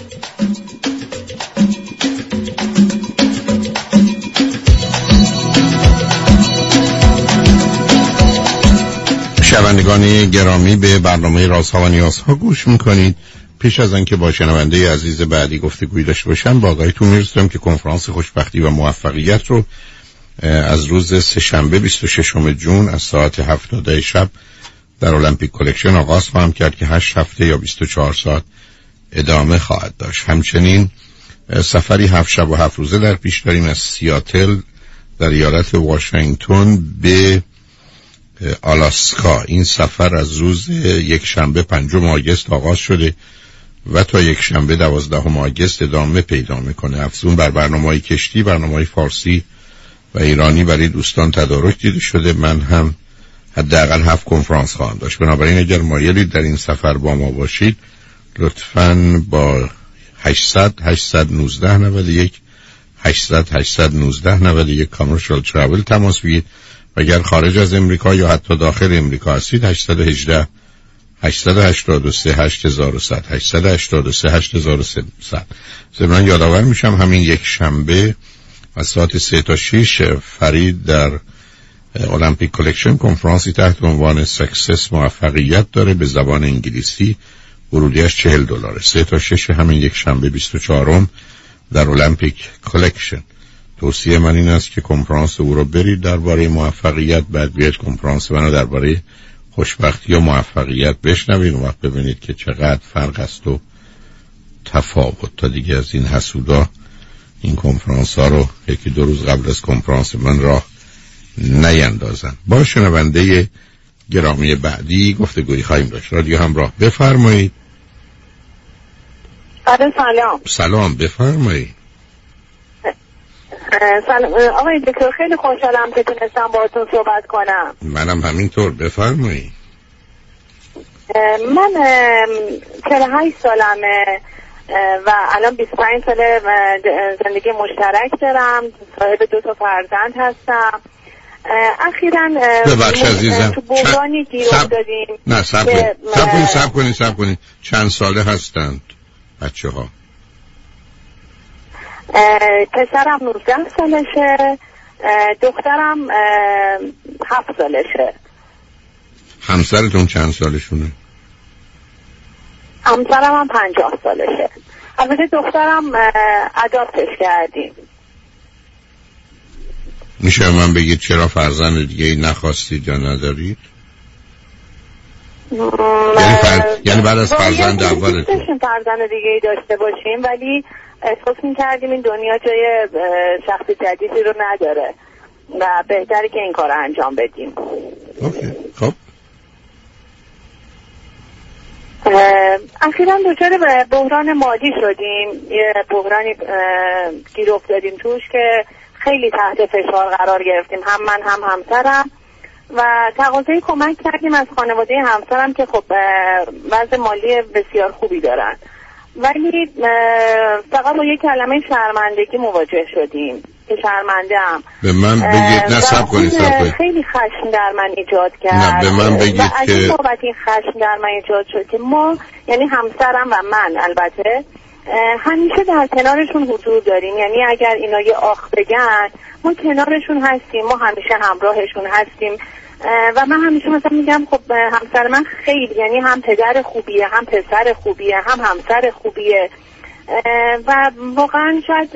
شنوندگان گرامی به برنامه رازها و نیازها گوش میکنید. پیش از آنکه با شنونده عزیز بعدی گفتگویی داشته باشم با آگاهیتون میرسونم که کنفرانس خوشبختی و موفقیت رو از روز سه‌شنبه بیست و ششم ژوئن از ساعت هفت تا ده شب در المپیک کلکشن آغاز خواهم کرد که هشت هفته یا بیست و چهار ساعت ادامه خواهد داشت. همچنین سفری هفت شب و هفت روزه در پیش داریم از سیاتل در ایالت واشنگتن به آلاسکا. این سفر از روز یک شنبه پنجم آگوست آغاز شده و تا یک شنبه دوازدهم آگوست ادامه پیدا میکنه. افزون بر برنامه‌های کشتی، برنامه‌های فارسی و ایرانی برای دوستان تدارک دیده شده. من هم حداقل هفت کنفرانس خواهم داشت. بنابراین اگر مایلید در این سفر با ما باشید لطفاً با هشتصد هشتصد و نوزده نود و یک هشتصد هشتصد و نوزده نود و یک کامرشال تراول تماس بگیرید و اگر خارج از امریکا یا حتی داخل امریکا هستید هشتصد و هجده هشت هشت سه هشت صفر صفر هشت هشت سه هشت صفر صفر. من یادآور میشم همین یک شنبه از ساعت سه تا شش فرید در المپیک کلکشن کنفرانسی تحت عنوان سکسس موفقیت داره به زبان انگلیسی. ورودیش چهل دلاره. سه تا شش همین یک شنبه بیست و چهارم در المپیک کلکشن. توصیه من این است که کنفرانس او رو برید درباره موفقیت، بعد بیاید کنفرانس منو درباره خوشبختی و موفقیت بشنوید و وقت ببینید که چقدر فرق است و تفاوت. تا دیگه از این حسودا این کنفرانس ها رو یکی دو روز قبل از کنفرانس من راه نیندازن. با شنونده گرامی بعدی گفتگویی خواهیم داشت. رادیو همراه، بفرمایید. سلام. سلام، بفرمایید. سلام آقای دکتر، خیلی خوشحالم که تونستم باهاتون صحبت کنم. منم همینطور، بفرمایید. من چهل و هشت سالمه و الان بیست و پنج ساله زندگی مشترک دارم، صاحب دو تا فرزند هستم. اخیراً ببخش عزیزم تو بحرانی گیر افتادیم. نه صبر کنید صبر کنید صبر کنید صبر کنید چند ساله هستند بچه ها؟ پسرم نوزده سالشه، دخترم هفت سالشه. همسرتون چند سالشونه؟ همسرم هم پنجاه سالشه. البته دخترم اداپتش کردیم. میشه من بگید چرا فرزند دیگه ای نخواستید یا ندارید؟ یعنی, فر... یعنی بعد از فرزند اولتون فرزند دیگه ای داشته باشیم، ولی احساس می‌کردیم این دنیا جای شخص جدیدی رو نداره و بهتره که این کار رو انجام بدیم. اوکی. خب اخیراً دچار بحران مالی شدیم، یه بحرانی گیر افتادیم توش که خیلی تحت فشار قرار گرفتیم، هم من هم همسرم، و تقاضای کمک کردیم از خانواده همسرم که خب وضع مالی بسیار خوبی دارن، ولی فقط با یک کلمه شرمندگی مواجه شدیم که شرمنده‌ام. به من بگید نه صبر کنید صبر کنید خیلی خشم در من ایجاد کرد. نه به من بگید و از این که بابت این خشم در من ایجاد شد که ما، یعنی همسرم و من البته، همیشه در کنارشون حضور داریم. یعنی اگر اینا یه آخ بگن ما کنارشون هستیم، ما همیشه همراهشون هستیم. و من همیشه مثلا میگم خب همسر من خیلی، یعنی هم پدر خوبیه، هم پسر خوبیه، هم همسر خوبیه. و واقعا شاید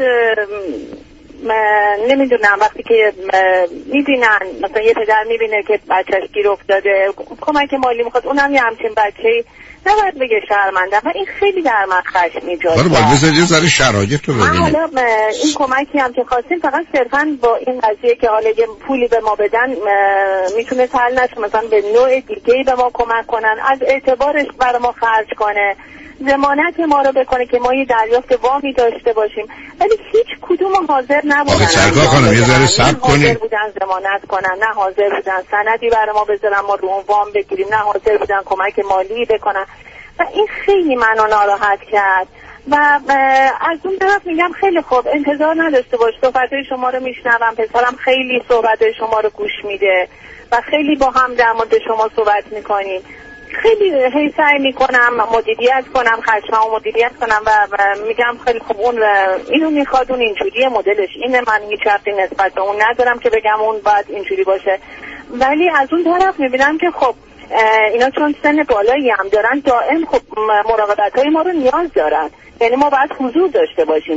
نمیدونم وقتی که میبینن مثلا یه پدر میبینه که بچهش گیر افتاده کمک مالی میخواد، اونم یه همچین بچه‌ای نباید بگه شرمنده، و این خیلی در من خشم ایجاد کرد. باید بذارید یه ذره شرایط رو ببینید. حالا این کمکی هم که خواستیم فقط صرفا با این قضیه که حالا یه پولی به ما بدن میتونه حل نشه، مثلا به نوع دیگه‌ای به ما کمک کنن، از اعتبارش برای ما خرج کنه، ضمانت ما رو بکنه که ما یه دریافت وامی داشته باشیم، ولی هیچ کدوم حاضر نبودن. آخه سرکار خانم یه ذره صبر کنید. حاضر بودن ضمانت کنن، نه حاضر بودن سندی برای ما بذارن ما رو اون وام بگیریم، نه حاضر بودن کمک مالی بکنن، و این خیلی منو ناراحت کرد. و از اون طرف میگم خیلی خوب، انتظار نداشته باش، صحبتای شما رو میشنوم، پسرم خیلی صحبتای شما رو گوش میده و خیلی با هم در مورد شما صحبت میکنیم. خیلی هی سعی میکنم مدیریت کنم، خشممو مدیریت کنم و, و میگم خیلی خوب اون اینو میخواد، اون اینجوریه، مدلش اینه، من هیچ وقتی نسبت به اون ندارم که بگم اون باید اینجوری باشه. ولی از اون طرف میبینم که خب اینا چون سن بالایی هم دارن، دائم خب مراقبت‌های ما رو نیاز دارن، یعنی ما باید حضور داشته باشیم،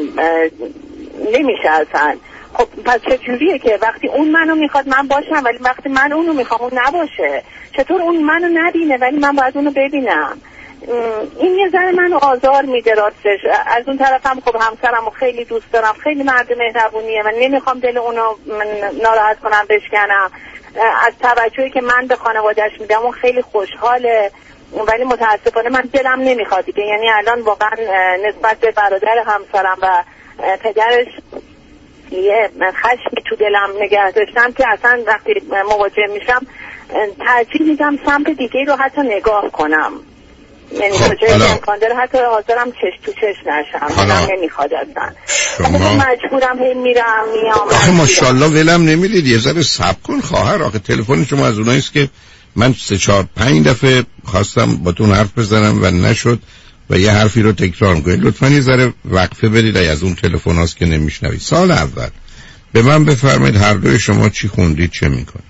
نمیشه اصلا. خب پس چجوریه که وقتی اون منو میخواد من باشم، ولی وقتی من اونو میخوام اون نباشه؟ چطور اون منو نبینه ولی من باید اونو ببینم؟ این یه ذره منو آزار میده راستش. از اون طرف هم خب همسرمو خیلی دوست دارم، خیلی مرد مهربونیه و نمیخوام دل اونو ناراحت کنم، بشکنم. از توجهی که من به خانواده‌اش میدم اون خیلی خوشحاله، ولی متاسفانه من دلم نمیخواد دیگه. یعنی الان واقعا نسبت به برادر همسرم و پدرش یه خشمی تو دلم نگه داشتم که اصلا وقتی مواجه میشم ترجیح میدم سمت دیگه رو حتی نگاه کنم. یعنی خب کجایی که امکان داره حتی حاضرم چش تو چش نشم، دلم نمیخواد اصلا. شما مجبورم هی میرم میام. آخه ماشاءالله ولم نمیدید، یه ذره صبر کن خواهر. آخه تلفن شما از اوناییست که من سه چهار پنج دفعه خواستم با تون حرف بزنم و نشد و یه حرفی رو تکرار کنید. لطفاً یه ذره وقفه بدید از اون تلفن هاست که نمیشنوید. سال اول به من بفرمایید هر دوی شما چی خوندید، چه میکنید؟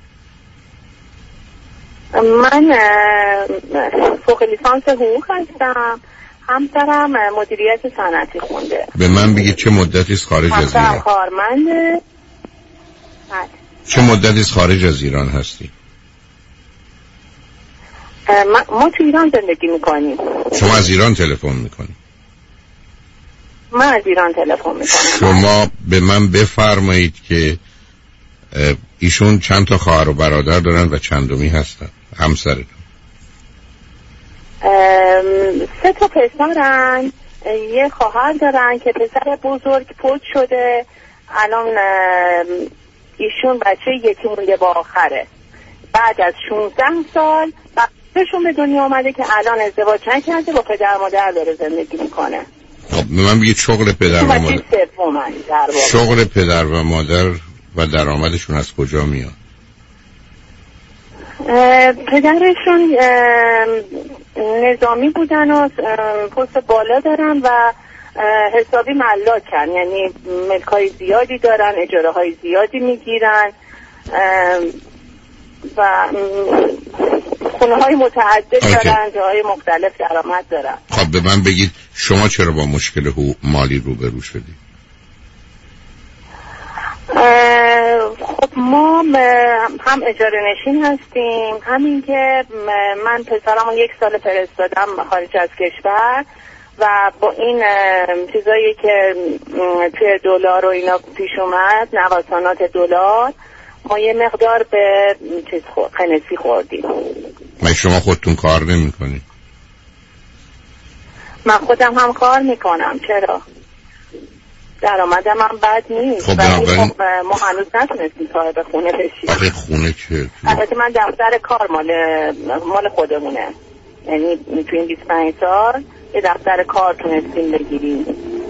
من فوق لیسانس حقوق هستم، همسرم مدیریت صنعتی خونده. به من بگید چه مدتی از خارج از ایران؟ همسرم کارمنده. چه مدتی از خارج از ایران هستی؟ ما تو ایران زندگی میکنیم. شما از ایران تلفن میکنید؟ من از ایران تلفن میکنم. شما به من بفرمایید که ایشون چند تا خواهر و برادر دارن و چندمی هستن همسرتون؟ سه تا پسرن، یه خواهر دارن که پسر بزرگ فوت شده، الان ایشون بچه یتیم مونده با آخره. بعد از شانزده سال بچه‌شون به دنیا آمده که الان ازدواج نکرده، با پدر مادر داره زندگی میکنه. خب به من بگید شغل پدر و مادر شغل پدر و مادر و درآمدشون از کجا میاد؟ پدرشون نظامی بودن و پست بالا دارن و حسابی ملاکن، یعنی ملکای زیادی دارن، اجاره های زیادی میگیرن و خونه های متعدد دارن، جاهای مختلف درآمد دارن. خب به من بگید شما چرا با مشکل مالی روبرو شدید؟ خب ما هم اجاره نشین هستیم، همین که من پسرمو یک سال فرستادم خارج از کشور و با این چیزایی که توی دلار و اینا پیش اومد، نوسانات دلار، ما یه مقدار به چیز خور... خنسی خوردیم. من شما خودتون کار نمی کنید؟ من خودم هم کار میکنم. چرا؟ درآمدم هم بد نیست. خب بنابراین خب ما هنوز نتونستیم صاحب خونه بشیم. آخه خونه چه؟ البته من دفتر کار مال مال خودمونه، یعنی تو این بیست و پنج سال یه دفتر کار تونستیم بگیریم،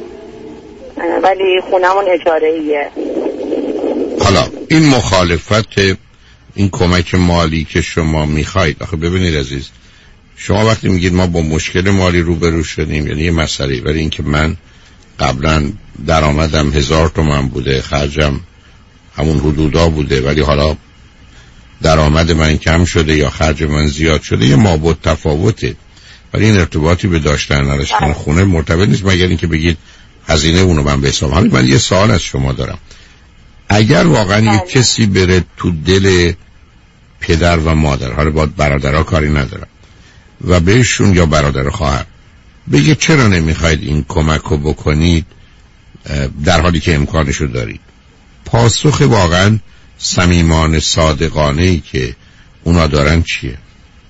ولی خونمون اجاره ایه. حالا این مخالفت این کمک مالی که شما میخواید، آخه ببینید عزیز، شما وقتی میگید ما با مشکل مالی روبرو شدیم یعنی یه مسئله، ولی این که من قبلا درآمدم هزار تومان بوده، خرجم همون حدودا بوده، ولی حالا درآمد من کم شده یا خرج من زیاد شده، یه مابعد تفاوته، ولی این ارتباطی به داشتن نداشتن خونه مرتبط نیست، مگر اینکه بگید هزینه اونو من به حساب. همین من یه سوال از شما دارم، اگر واقعا یه کسی بره تو دل پدر و مادر، حالا با برادرها کاری ندارم، و بهشون یا برادر خواهر بگه چرا نمیخواید این کمک رو بکنید در حالی که امکانشو دارید، پاسخ واقعا صمیمانه صادقانه‌ای که اونا دارن چیه؟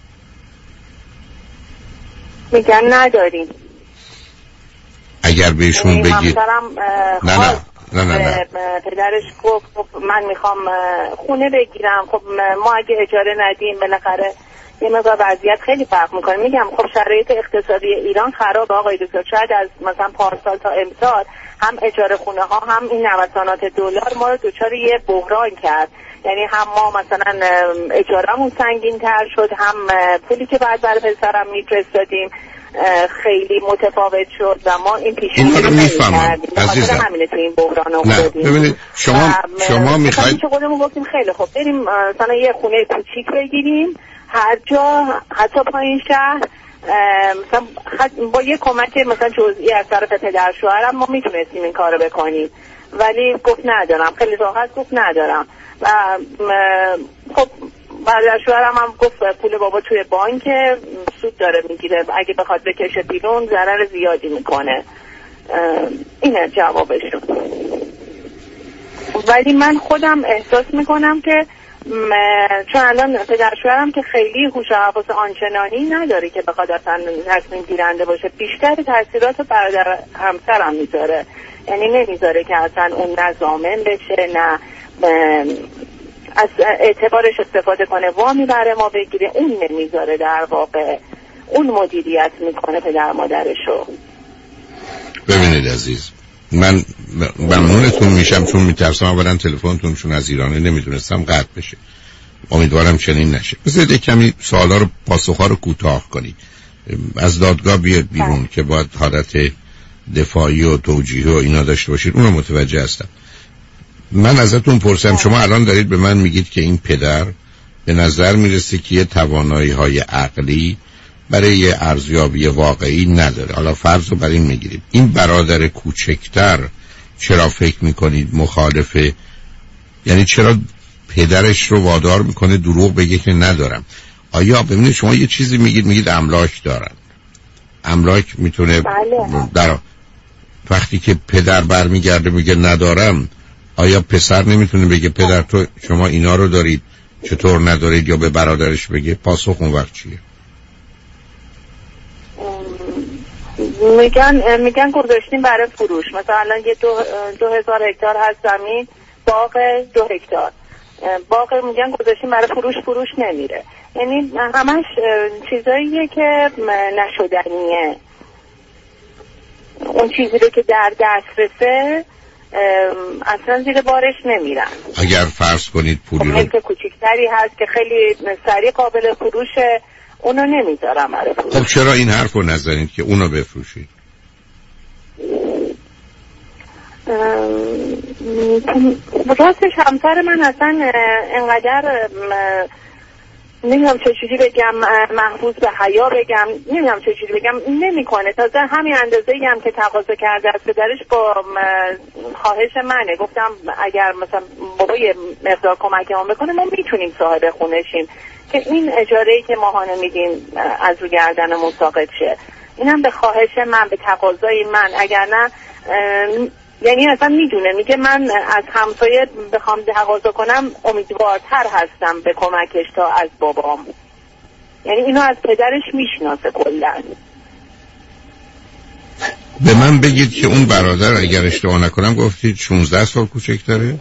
میگن نداریم. اگر بهشون بگید نه نه نه نه نه پدرش گفت خب من میخوام خونه بگیرم، خب ما اگه اجاره ندیم بالاخره یه مقدار وضعیت خیلی فرق میکنه. میگم خب شرایط اقتصادی ایران خراب آقای دکتر، شاید از مثلا پارسال تا امسال هم اجاره خونه ها هم این نوسانات دلار ما رو دچار یه بحران کرد، یعنی هم ما مثلا اجارهمون سنگین تر شد، هم پولی که بعد برای پسرم میفرستادیم خیلی متفاوت شد و ما این پیشین رو میفهمم عزیزم، همینه تو این بحران افتادیم. ببینید شما شما میخواید چه خودمون گفتیم خیلی خوب بریم مثلا یه خونه کوچیک بگیریم هر جا، حتی پایین شهر، مثلا با یه کمک مثلا جزئی از طرف پدر شوهرم ما میتونستیم این کارو بکنیم، ولی گفت ندارم، خیلی راحت گفت ندارم. و خب برادر شوهرم هم گفت پول بابا توی بانک سود داره میگیره، اگه بخواد بکشه بیرون ضرر زیادی میکنه. اینه جوابشون. ولی من خودم احساس میکنم که چون الان پدر شوهرم که خیلی هوش و حواس آنچنانی نداره که بخواد اصلا تصمیم گیرنده باشه، بیشتر تاثیرات برادر همسرم میذاره، یعنی نمیذاره که اصلا اون نه ضامن بشه نه از اعتبارش استفاده کنه وامی برای ما بگیره، اون نمیذاره، در واقع اون مدیریت میکنه پدر مادرشو. ببینید عزیز، من ممنونتون میشم چون میترسم اولا تلفنتون چون از ایرانه نمیدونستم قطع بشه، امیدوارم چنین نشه. بذارید کمی سوالا رو پاسخ‌ها رو کوتاه کنید. از دادگاه بیاد بیرون آه. که باید حالت دفاعی و توجیهی و اینا داشته باشید، اونو متوجه هستم. من ازتون پرسم آه. شما الان دارید به من میگید که این پدر به نظر میرسه که یه توانایی‌های عقلی برای یه ارزیابی واقعی نداره. حالا فرض رو بر این میگیرید این برادر کوچکتر چرا فکر میکنید مخالفه؟ یعنی چرا پدرش رو وادار میکنه دروغ بگه که ندارم؟ آیا ببینید شما یه چیزی میگید میگید املاک دارن، املاک میتونه بله. در وقتی که پدر برمیگرده میگه ندارم، آیا پسر نمیتونه بگه پدر تو شما اینا رو دارید چطور ندارید، یا به برادرش بگه؟ پاسخ اون وقت چیه؟ میگن میگن گذاشتیم برای فروش، مثلا الان یه دو, دو هزار هکتار هست زمین، باغ دو هکتار باغ میگن گذاشتیم برای فروش، فروش نمیره. یعنی همش چیزاییه که نشدنیه. اون چیزی رو که در دسترسه اصلا زیر بارش نمیرن. اگر فرض کنید پولی رو که کوچیکتری هست که خیلی سریع قابل فروشه، اونو نمیذارم برای فروش. خب چرا این حرف رو نزنید که اونو بفروشید؟ راستش همسر من اصلا انقدر نمیدونم چجوری بگم، محفوظ به حیا بگم، نمیدونم چجوری بگم، نمیکنه. تازه همین اندازه‌ای هم که تقاضا کرده از پدرش با خواهش منه، گفتم اگر مثلا بابا یه مقدار کمکمون بکنه ما میتونیم صاحب خونه شیم که این اجاره‌ای که ماهانه میدیم از رو گردنمون ساقط شه. اینم به خواهش من، به تقاضای من، اگر نه یعنی اصلا میدونه، میگه من از همسایه بخوام تقاضا کنم امیدوارتر هستم به کمکش تا از بابام. یعنی اینو از پدرش میشناسه کلا. به من بگید که اون برادر اگر اشتباه نکنم گفتید شانزده سال کوچکتره؟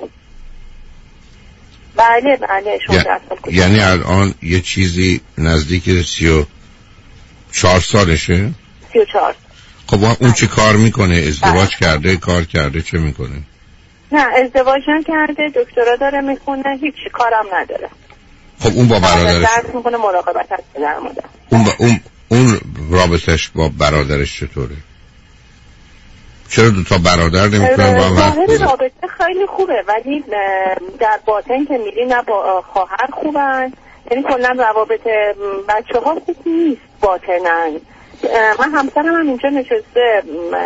بله بله شانزده سال کوچکتره. یعنی الان یه چیزی نزدیک سی و چهار سالشه؟ سی و چهار. خب اون چه کار میکنه؟ ازدواج بله. کرده، کار کرده، چه میکنه؟ نه ازدواج نکرده، دکترا داره میخونه، هیچ کارم نداره. خب اون با برادرش درس میکنه، مراقبت از پدر مادر. اون با اون اون رابطش با برادرش چطوره؟ چرا دو تا برادر نمیتونن با هم حرف بزنن؟ رابطه خیلی خوبه ولی در باطن که میری نه با خواهر خوبن، یعنی کلا روابط بچه‌ها خوب نیست باطنن. من همسرم هم اینجا نشسته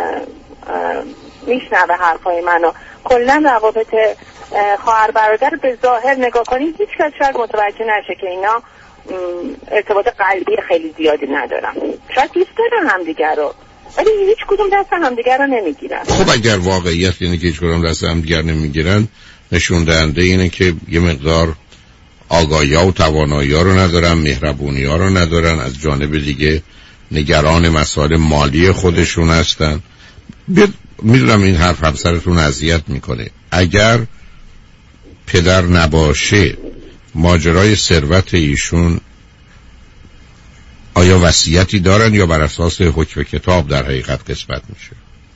میشنوه حرفای منو. کلا روابط خواهر برادر به ظاهر نگاه کنید هیچ کس شاید متوجه نشه که اینا ارتباط قلبی خیلی زیادی ندارن. شاید دوست دارن همدیگر رو ولی هیچ کدوم دست همدیگر رو نمیگیرن. خب اگر واقعیت اینه که هیچ کدوم دست همدیگر نمیگیرن، نشون دهنده اینه که یه مقدار آگاهی‌ها و توانایی‌ها رو ندارن، مهربونی‌ها رو ندارن، از جانب دیگه نگران مسائل مالی خودشون هستن. میدونم این حرف همسرتون اذیت میکنه. اگر پدر نباشه ماجرای ثروت ایشون آیا وصیتی دارن یا بر اساس حکم کتاب در حقیقت قسمت میشه؟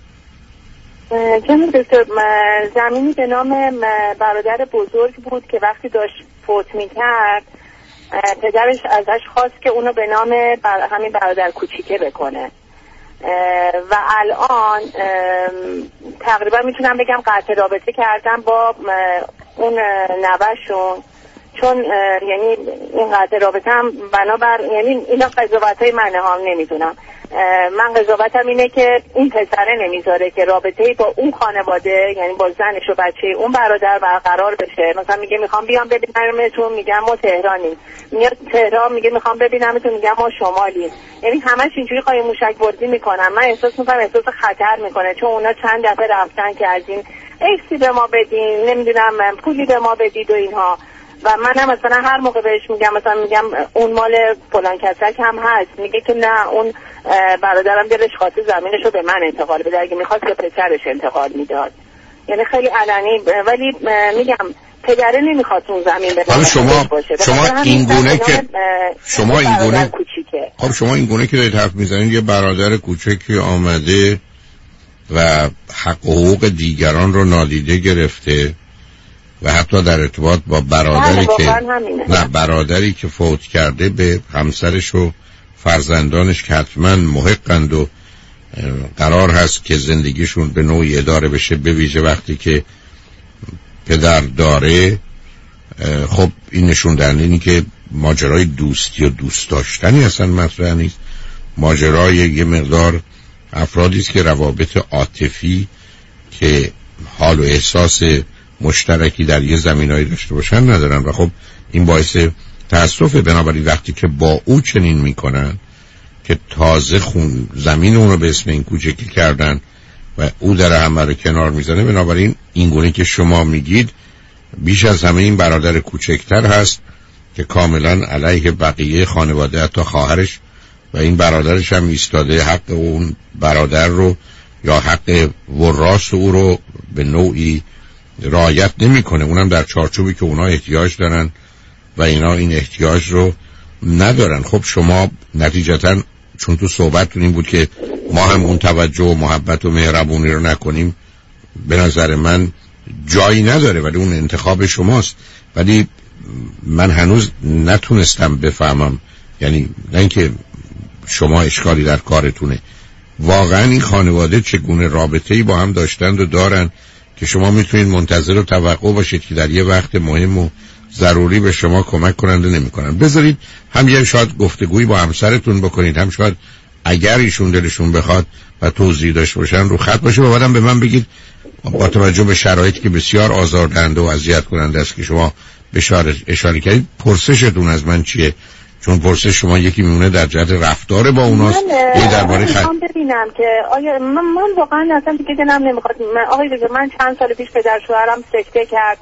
جناب دکتر زمینی به نام برادر بزرگ بود که وقتی داشت فوت میکرد پدرش ازش خواست که اونو به نام بر... همین برادر کوچیکه بکنه و الان تقریبا میتونم بگم قطع رابطه کردم با اون نوه‌شون، چون یعنی این قطع رابطه هم بنابر یعنی اینا قضاوتای منه هم نمیدونم. من قضاوتم اینه که این پسره نمیذاره که رابطه‌ای با اون خانواده یعنی با زنش و بچه اون برادر برقرار بشه. مثلا میگه میخوام بیام ببینمتون، میگم ما تهرانیم، میاد تهران میگه میخوام ببینمتون، میگم ما شمالیم. یعنی همش اینجوری قایم موشک بازی میکنن. من احساس میکنم احساس خطر میکنه چون اونا چند دفعه رفتن که از این ایکسی به ما بدین، نمیدونم پولی به ما بدید و اینها. و منم مثلا هر موقع بهش میگم مثلا میگم اون مال فلان کسک هم هست، میگه که نه اون برادرم دلش خواسته زمینشو به من انتقال بده، اگه میخواست به پسرش انتقال میداد. یعنی خیلی علنی. ولی میگم پدره نمیخواد اون زمین به من شما باشه. شما این گونه که شما این گونه خب شما این گونه که دارید حرف میزنید یه برادر کوچکی آمده و حق و حقوق دیگران رو نادیده گرفته و حتی در ارتباط با برادری که نه برادری که فوت کرده به همسرش و فرزندانش که حتما محقند و قرار هست که زندگیشون به نوعی اداره بشه، به ویژه وقتی که پدر داره. خب این نشون دهنده اینه که ماجرای دوستی و دوست داشتنی اصلا مطرح نیست. ماجرای یه مقدار افرادی است که روابط عاطفی که حال و احساس مشترکی در یه زمینه‌ای داشته باشن ندارن و خب این باعث تأسفه. بنابراین وقتی که با او چنین میکنن که تازه خون زمین اون رو به اسم این کوچکی کردن و او در همه رو کنار میزنه، بنابراین این گونه که شما میگید بیش از همه این برادر کوچکتر هست که کاملا علیه بقیه خانواده حتی خواهرش و این برادرش هم ایستاده حق اون برادر رو یا حق وراث او رو به نوعی رعایت نمیکنه، اونم در چارچوبی که اونا احتیاج دارن و اینا این احتیاج رو ندارن. خب شما نتیجتا چون تو صحبتتون این بود که ما هم اون توجه و محبت و مهربونی رو نکنیم، به نظر من جایی نداره، ولی اون انتخاب شماست. ولی من هنوز نتونستم بفهمم، یعنی نه اینکه شما اشکالی در کارتونه، واقعا این خانواده چگونه رابطه‌ای با هم داشتند و دارن که شما میتونید منتظر و توقع باشید که در یه وقت مهم و ضروری به شما کمک کنند و نمی‌کنن. بذارید هم یه شاید گفتگویی با همسرتون بکنید، هم شاید اگر ایشون دلشون بخواد و توضیح داشته باشن رو خط باشه و بعدم به من بگید با توجه به شرایطی که بسیار آزاردهنده و اذیت کننده است که شما به اشاره کردید، پرسشتون از من چیه؟ چون پرسش شما یکی میمونه در جهت رفتار با اوناست، یه درباره خط ببینم که آیا من, من واقعا اصلا دیگه دلم نمیخواد. آقای دکتر من چند سال پیش پدر شوهرم سکته کرد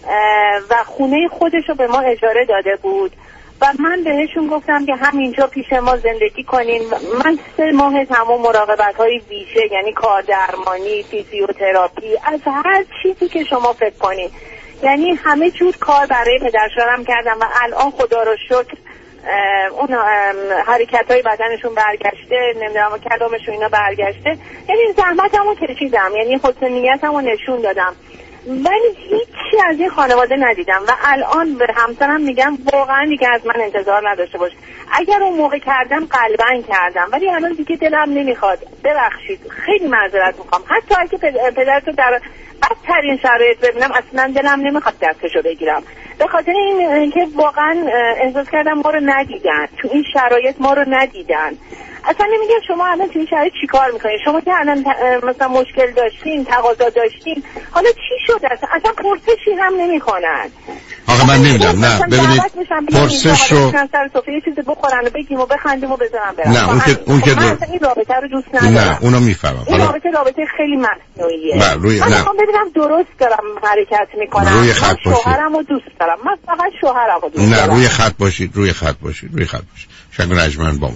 و خونه خودش رو به ما اجاره داده بود و من بهشون گفتم که همینجا پیش ما زندگی کنین. من سه ماه تمام مراقبت های ویژه، یعنی کار درمانی، فیزیوتراپی، از هر چیزی که شما فکر کنین، یعنی همه جور کار برای پدر شوهرم کردم و الان خدا رو شکر اون حرکت های بدنشون برگشته، نمیدونم کلامشون اینا برگشته، یعنی زحمتمو کشیدم، یعنی حسن نیتمو نشون دادم، ولی هیچی از این خانواده ندیدم و الان به همسرم میگم واقعا دیگه از من انتظار نداشته باش. اگر اون موقع کردم قلبن کردم، ولی الان دیگه دلم نمیخواد. ببخشید خیلی معذرت میخوام، حتی اگه پدرتو در بدترین شرایط ببینم اصلا دلم نمیخواد دستشو بگیرم، به خاطر این که واقعا احساس کردم ما رو ندیدن، تو این شرایط ما رو ندیدن. اصلا نمیگم شما الان تو این شرایط چی کار میکنین، شما که الان مثلا مشکل داشتین، تقاضا داشتین، حالا چی شد؟ اصلا اصلا پرسشی هم نمیکنن. آقا من نمیدونم، نه ببینید پرسش رو سر سفره یه چیزی بخورن و بگیم و بخندیم و بزنم برم. نه اون که اون که این رابطه رو دوست ندارم. نه اونو میفهمم. این رابطه رابطه خیلی مصنوعیه. نه روی من میخوام ببینم درست دارم حرکت میکنم. روی خط باشید. شوهرمو دوست دارم. من فقط شوهرمو دوست دارم. نه روی خط باشید، روی خط باشید، روی خط باشید. شنگ رجمن با ما.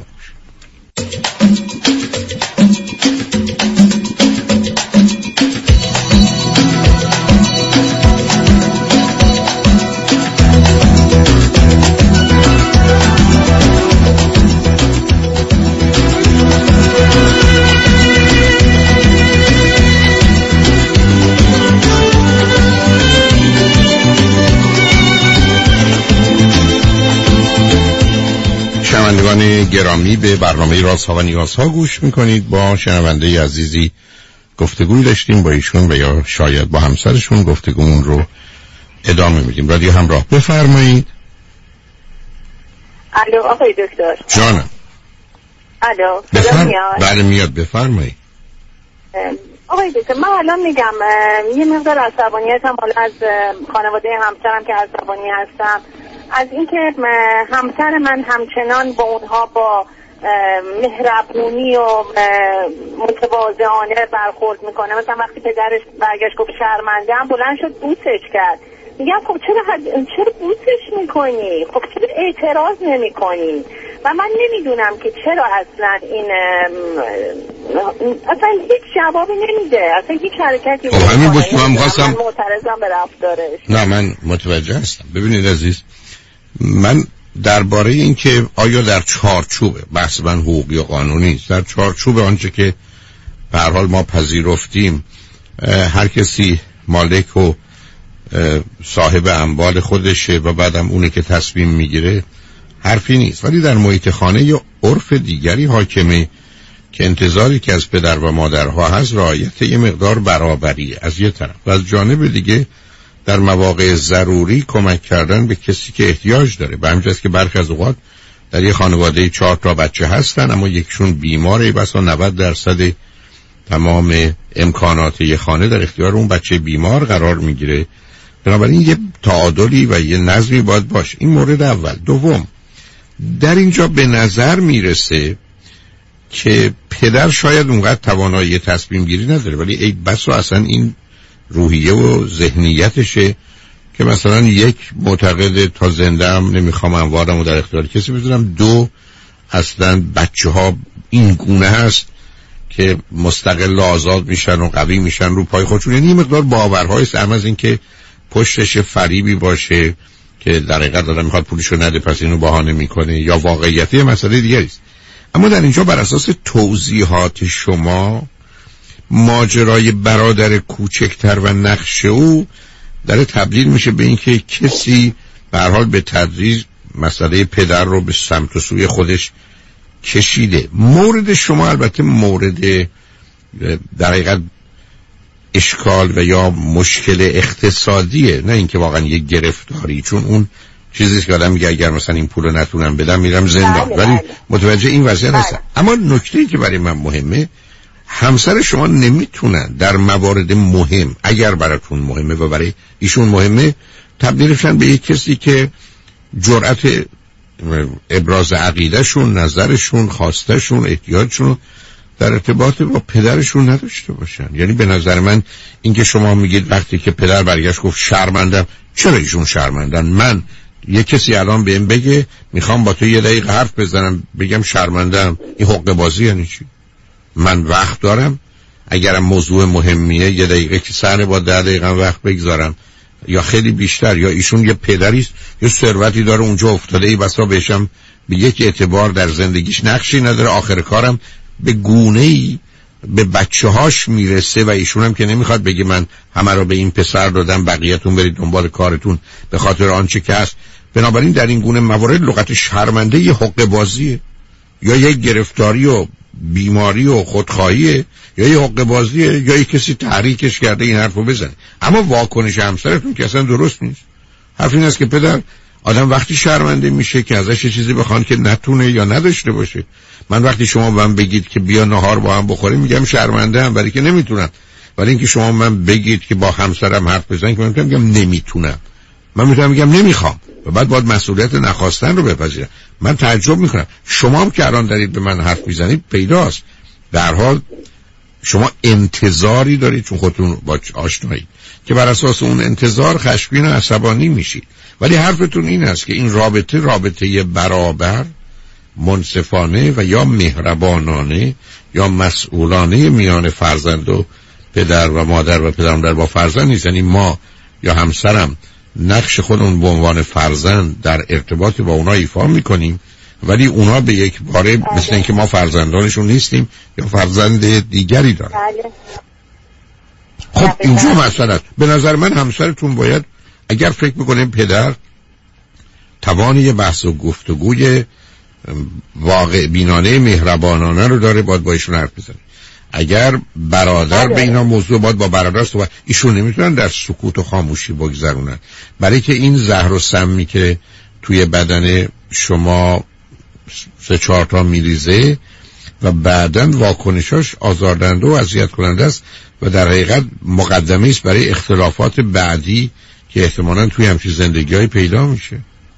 شنوندگان گرامی به برنامه رازها و نیازها گوش میکنید. با شنونده عزیزی گفتگوی داشتیم با ایشون و یا شاید با همسرشون گفتگومون رو ادامه میدیم. رادیو همراه بفرمایید. الو آقای دکتر. جانم. الو بفرم... میاد. بله میاد بفرمایید. آقای دکتر من الان میگم یه مقدار عصبانیتم حالا از خانواده همسرم که عصبانی هستم از اینکه همسر من همچنان با اونها با مهربونی و متواضعانه برخورد میکنه. مثلا وقتی پدرش برگشت گفت شرمنده‌ام، بلند شد بوسش کرد. میگم خب چرا حد... چرا بوسش میکنی؟ خب چرا اعتراض نمیکنی؟ و من نمیدونم که چرا اصلا این اصلا هیچ جوابی نمیده، اصلا هیچ حرکتی نمیکنه. همین بود که من خواستم معترضم به رفتارش. نه من متوجه هستم. ببینید عزیز، من درباره این که آیا در چارچوب بحث من حقوقی و قانونی است، در چارچوب آنچه که به هر حال ما پذیرفتیم هر کسی مالک و صاحب اموال خودشه و بعدم اونه که تصمیم میگیره، حرفی نیست. ولی در محیط خانه یا عرف دیگری حاکمه که انتظاری که از پدر و مادرها هست رعایت یه مقدار برابری از یه طرف، و از جانب دیگه در مواقع ضروری کمک کردن به کسی که احتیاج داره. به همین جاست که برخی از اوقات در یه خانواده چهار تا بچه هستن اما یکشون بیماره، بسا نود درصد تمام امکانات یه خانه در اختیار اون بچه بیمار قرار میگیره. بنابراین یه تعادلی و یه نظمی باید باشه. این مورد اول. دوم، در اینجا به نظر میرسه که پدر شاید اونقدر توانایی تصمیم گیری نداره، ولی ای بس و اصلا این روحیه و ذهنیتشه که مثلا یک، معتقد تا زنده هم نمیخوام اموالم رو در اختیار کسی بذارم. دو، اصلا بچه ها این گونه هست که مستقل و آزاد میشن و قوی میشن رو پای خودشون. یعنی مقدار باورهای سرم از این که پشتش فریبی باشه که در حقیقت دادم میخواد پولشو نده پس اینو بهانه میکنه، یا واقعیتی مسئله دیگری است. اما در اینجا بر اساس توضیحات شما ماجرای برادر کوچکتر و نقش او داره تبدیل میشه به اینکه کسی به هر حال به تدریج مسئله پدر رو به سمت و سوی خودش کشیده. مورد شما البته مورد در حقیقت اشکال و یا مشکل اقتصادیه، نه اینکه واقعا یک گرفتاری، چون اون چیزیست که آدم میگه اگر مثلا این پولو نتونم بدم میرم زندان، ولی متوجه این وضعیت هستم. اما نکته‌ای که برای من مهمه، همسر شما نمیتونن در موارد مهم، اگر براتون مهمه و برای ایشون مهمه، تبدیلشن به یک کسی که جرأت ابراز عقیدهشون، نظرشون، خواستشون، احتیاجشون در ارتباط با پدرشون نداشته باشن. یعنی به نظر من اینکه شما میگید وقتی که پدر برگشت گفت شرمندم، چرا ایشون شرمندن؟ من یه کسی الان بهم بگه میخوام با تو یه دقیقه حرف بزنم بگم شرمندم، این حقه بازی یعنی چی؟ من وقت دارم، اگرم موضوع مهمیه یه دقیقه که سر با ده دقیقه وقت بگذارم یا خیلی بیشتر. یا ایشون یه پدریست، یه ثروتی داره اونجا افتاده، ای بسا بهشم به یک اعتبار در زندگیش نقشی نداره، آخر کارم به گونه‌ای به بچه هاش میرسه و ایشون هم که نمیخواد بگه من همه رو به این پسر دادم بقیه‌تون برید دنبال کارتون به خاطر آنچه که هست. بنابراین در این گونه موارد لغت شرمنده یه حقه بازیه، یا یک گرفتاری و بیماری و خودخواهیه، یا یه حقه بازیه، یا یک کسی تحریکش کرده این حرفو بزنه. اما واکنش همسرتون که اصلا درست نیست. حرف این است که پدر، آدم وقتی شرمنده میشه که ازش چیزی بخوان که نتونه یا نداشته باشه. من وقتی شما من بگید که بیا نهار با هم بخوریم میگم شرمنده ام برای که نمیتونم، ولی اینکه شما من بگید که با همسرم حرف بزنید که من میگم نمیتونم، من میتونم میگم نمیخوام و بعد باید مسئولیت نخواستن رو بپذیرم. من تعجب میکنم شما هم که الان دارید به من حرف میزنید پیداست در حال شما انتظاری دارید، چون خودتون با آشنایی که بر اساس اون انتظار خشمگین و عصبانی میشید. ولی حرفتون این است که این رابطه رابطه برابر، منصفانه و یا مهربانانه یا مسئولانه میان فرزند و پدر و مادر و پدر و مادر با فرزند نیست. یعنی ما یا همسرم نقش خودمون به عنوان فرزند در ارتباط با اونا ایفا میکنیم، ولی اونا به یک باره مثل اینکه ما فرزندانشون نیستیم یا فرزند دیگری دارن. خب اینجا مسئله است. به نظر من همسرتون باید اگر فکر میکنیم پدر توان یه بحث و گفتگوی واقع بینانه مهربانانه رو داره، باید با ایشون حرف بزنه. اگر برادر به اینا موضوع باید با برادر صحبت، ایشون نمیتونن در سکوت و خاموشی بگذرونن، برای که این زهر و سمی که توی بدن شما سه چهار تا میریزه و بعداً واکنشاش آزاردهنده و اذیت کننده است و در حقیقت مقدمه است برای اختلافات بعدی که احتمالاً توی همچین زندگی‌های پیدا میشه.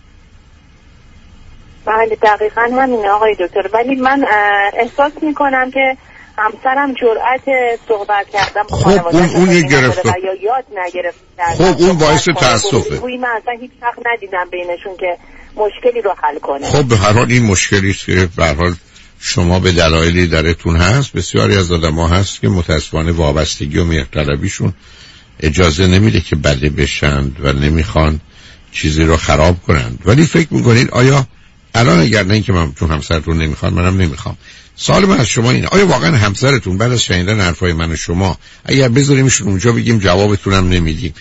بله دقیقاً همینه آقای دکتر. ولی من احساس میکنم که همسرم جرأت صحبت کردم با خب اون اون یک گرفته یا یاد نگرفت. خب اون باعث تأسفه. توی من اصلا هیچ وقت ندیدم بینشون که مشکلی رو حل کنه. خب به هر حال این مشکلی است که به هر حال شما به دلایلی درتون هست. بسیاری از آدم‌ها هست که متأسفانه وابستگی و مهرطلبیشون اجازه نمیده که بده بشند و نمیخوان چیزی رو خراب کنند. ولی فکر میکنید آیا الان اگر نه اینکه من چون همسرتون نمیخواد منم نمیخوام، سوال من از شما اینه آیا واقعا همسرتون بعد از شنیدن حرفای من و شما اگر بذاریمشون اونجا بگیم جوابتونم نمیدیم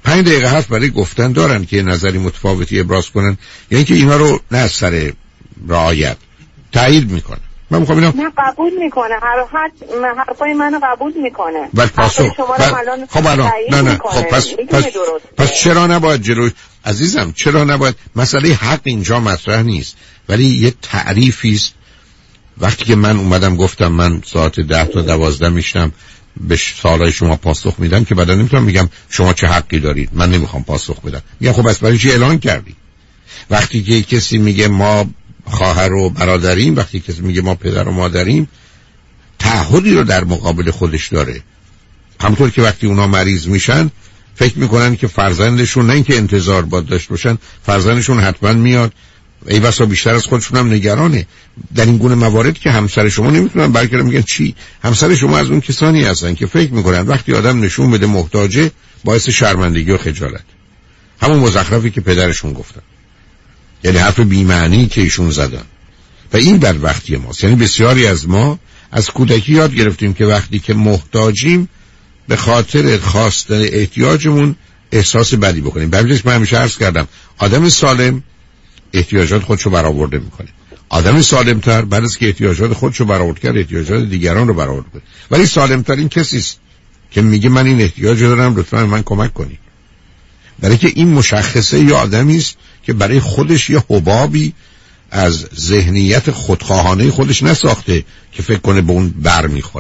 پنج دقیقه حرف برای گفتن دارن که نظری متفاوتی ابراز کنن، یعنی که اینا رو نه از سر رعایت تایید میکنه. من میخوام اینا نه قبول میکنه، هر حرف حرفای منو قبول میکنه. ولی پاسخ خب الان نه نه خب پس پس, پس چرا نباید جلوی عزیزم چرا نباید؟ مسئله حق اینجا مطرح نیست، ولی یه تعریفی است. وقتی که من اومدم گفتم من ساعت ده تا دوازده میشنم به سوالای شما پاسخ میدم که بعدا نمیتونم بگم شما چه حقی دارید، من نمیخوام پاسخ بدم. میگم خب بس برای چی اعلان کردی؟ وقتی که کسی میگه ما خواهر و برادریم، وقتی کسی میگه ما پدر و مادریم، تعهدی رو در مقابل خودش داره. همونطور که وقتی اونا مریض میشن فکر میکنن که فرزندشون نه اینکه انتظار باد داشت باشن، فرزندشون حتما میاد، ای بسا بیشتر از خودشون هم نگرانه. در این گونه موارد که همسر شما نمیتونن برگردن میگن چی؟ همسر شما از اون کسانی هستن که فکر میکنن وقتی آدم نشون بده محتاجه باعث شرمندگی و خجالت. همون مزخرفی که پدرشون گفتن، یعنی حرف بی‌معنی که ایشون زدن. و این بدبختی ماست. یعنی بسیاری از ما از کودکی یاد گرفتیم که وقتی که محتاجیم به خاطر خواستن احتیاجمون احساس بدی بکنیم. بعدش من همیشه عرض کردم آدم سالم احتیاجات خودشو برآورده میکنه. آدم سالمتر بعد از که احتیاجات خودشو برآورد کرد احتیاجات دیگران رو برآورد کنه. ولی سالمتر این کسی است که میگه من این احتیاج دارم، لطفاً من کمک کنید. برای که این مشخصه یا آدمی است که برای خودش یه حبابی از ذهنیت خودخواهانه خودش نساخته که فکر کنه به اون بر میخوره.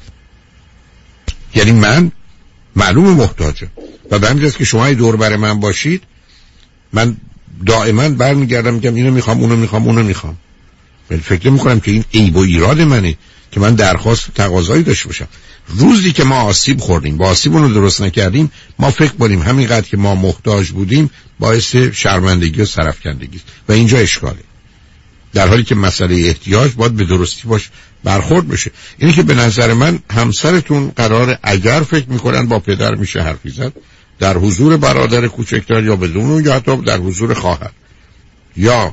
یعنی من معلوم محتاجم و به همین جاست که شما دور بر من باشید من دائما برمیگردم میگم اینو میخوام اونو میخوام اونو میخوام. ولی فکر میکنم که این عیب و ایراد منه که من درخواست و تقاضایی داشته باشم. روزی که ما آسیب خوردیم، با آسیب اون رو درست نکردیم، ما فکر کنیم همینقدر که ما محتاج بودیم باعث شرمندگی و سرفکندگی است و اینجا اشکاله. در حالی که مسئله احتیاج باید به درستی باش برخورد بشه. اینه که به نظر من همسرتون قراره اگر فکر میکنن با پدر میشه حرفی زد، در حضور برادر کوچکتر یا بدون، یا حتی در حضور خواهر، یا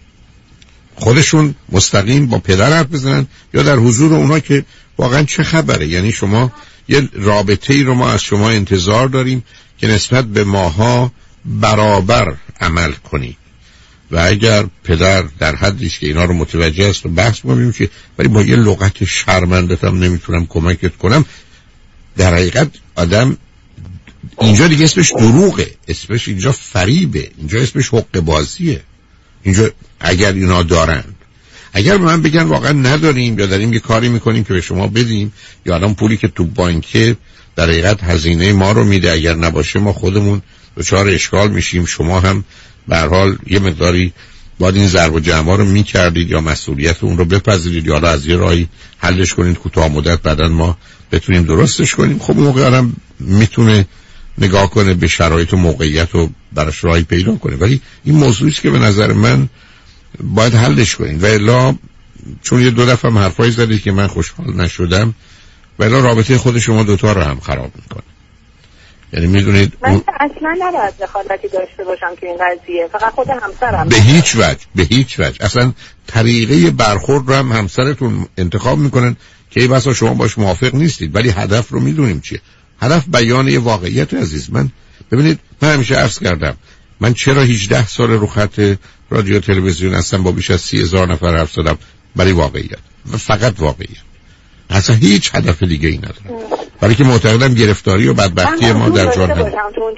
خودشون مستقیم با پدر حرف بزنن یا در حضور اونا که واقعا چه خبره. یعنی شما یه رابطه ای رو ما از شما انتظار داریم که نسبت به ماها برابر عمل کنی و اگر پدر در حدیش که اینا رو متوجه است و بحث کنیم که ولی با یه لغت شرمندتم نمیتونم کمکت کنم، در حقیقت آدم اینجا دیگه اسمش دروغه، اسمش اینجا فریبه، اینجا اسمش حق بازیه. اینجا اگر اینا دارن، اگر به من بگن واقعا نداریم یا داریم یه کاری میکنیم که به شما بدیم، یا الان پولی که تو بانکه در حقیقت هزینه ما رو میده، اگر نباشه ما خودمون دچار اشکال میشیم، شما هم به هر حال یه مقداری باید این ضرب و جمع رو میکردید یا مسئولیت اون رو بپذیرید یا از یه راهی حلش کنید کوتاه مدت بعداً ما بتونیم درستش کنیم. خب اون موقع هم میتونه نگاه کنه به شرایط و موقعیت و براش راهی پیدا کنه. ولی این موضوعی است که به نظر من باید حلش کنید و الا چون یه دو دفعه حرفایی زدید که من خوشحال نشدم و الا رابطه خود شما دوتا رو هم خراب میکنه. یعنی میدونید من اون... اصلا نباید دخالتی داشته باشم که این قضیه، فقط خود همسرم به هیچ وجه به هیچ وجه اصلا طریقه برخورد رو هم همسرتون انتخاب میکنن که ای بسا شما باش موافق نیستید، ولی هدف رو میدونیم چیه. هدف بیان یه واقعیت عزیز. من ببینید من همیشه عرض کردم من چرا هجده سال رو خط رادیو تلویزیون هستم، با بیش از سی هزار نفر حرف زدم برای واقعیت و فقط واقعیت، اصلا هیچ هدف دیگه ای ندارم. برای که معتقدم گرفتاری و بدبختی ما در جان هم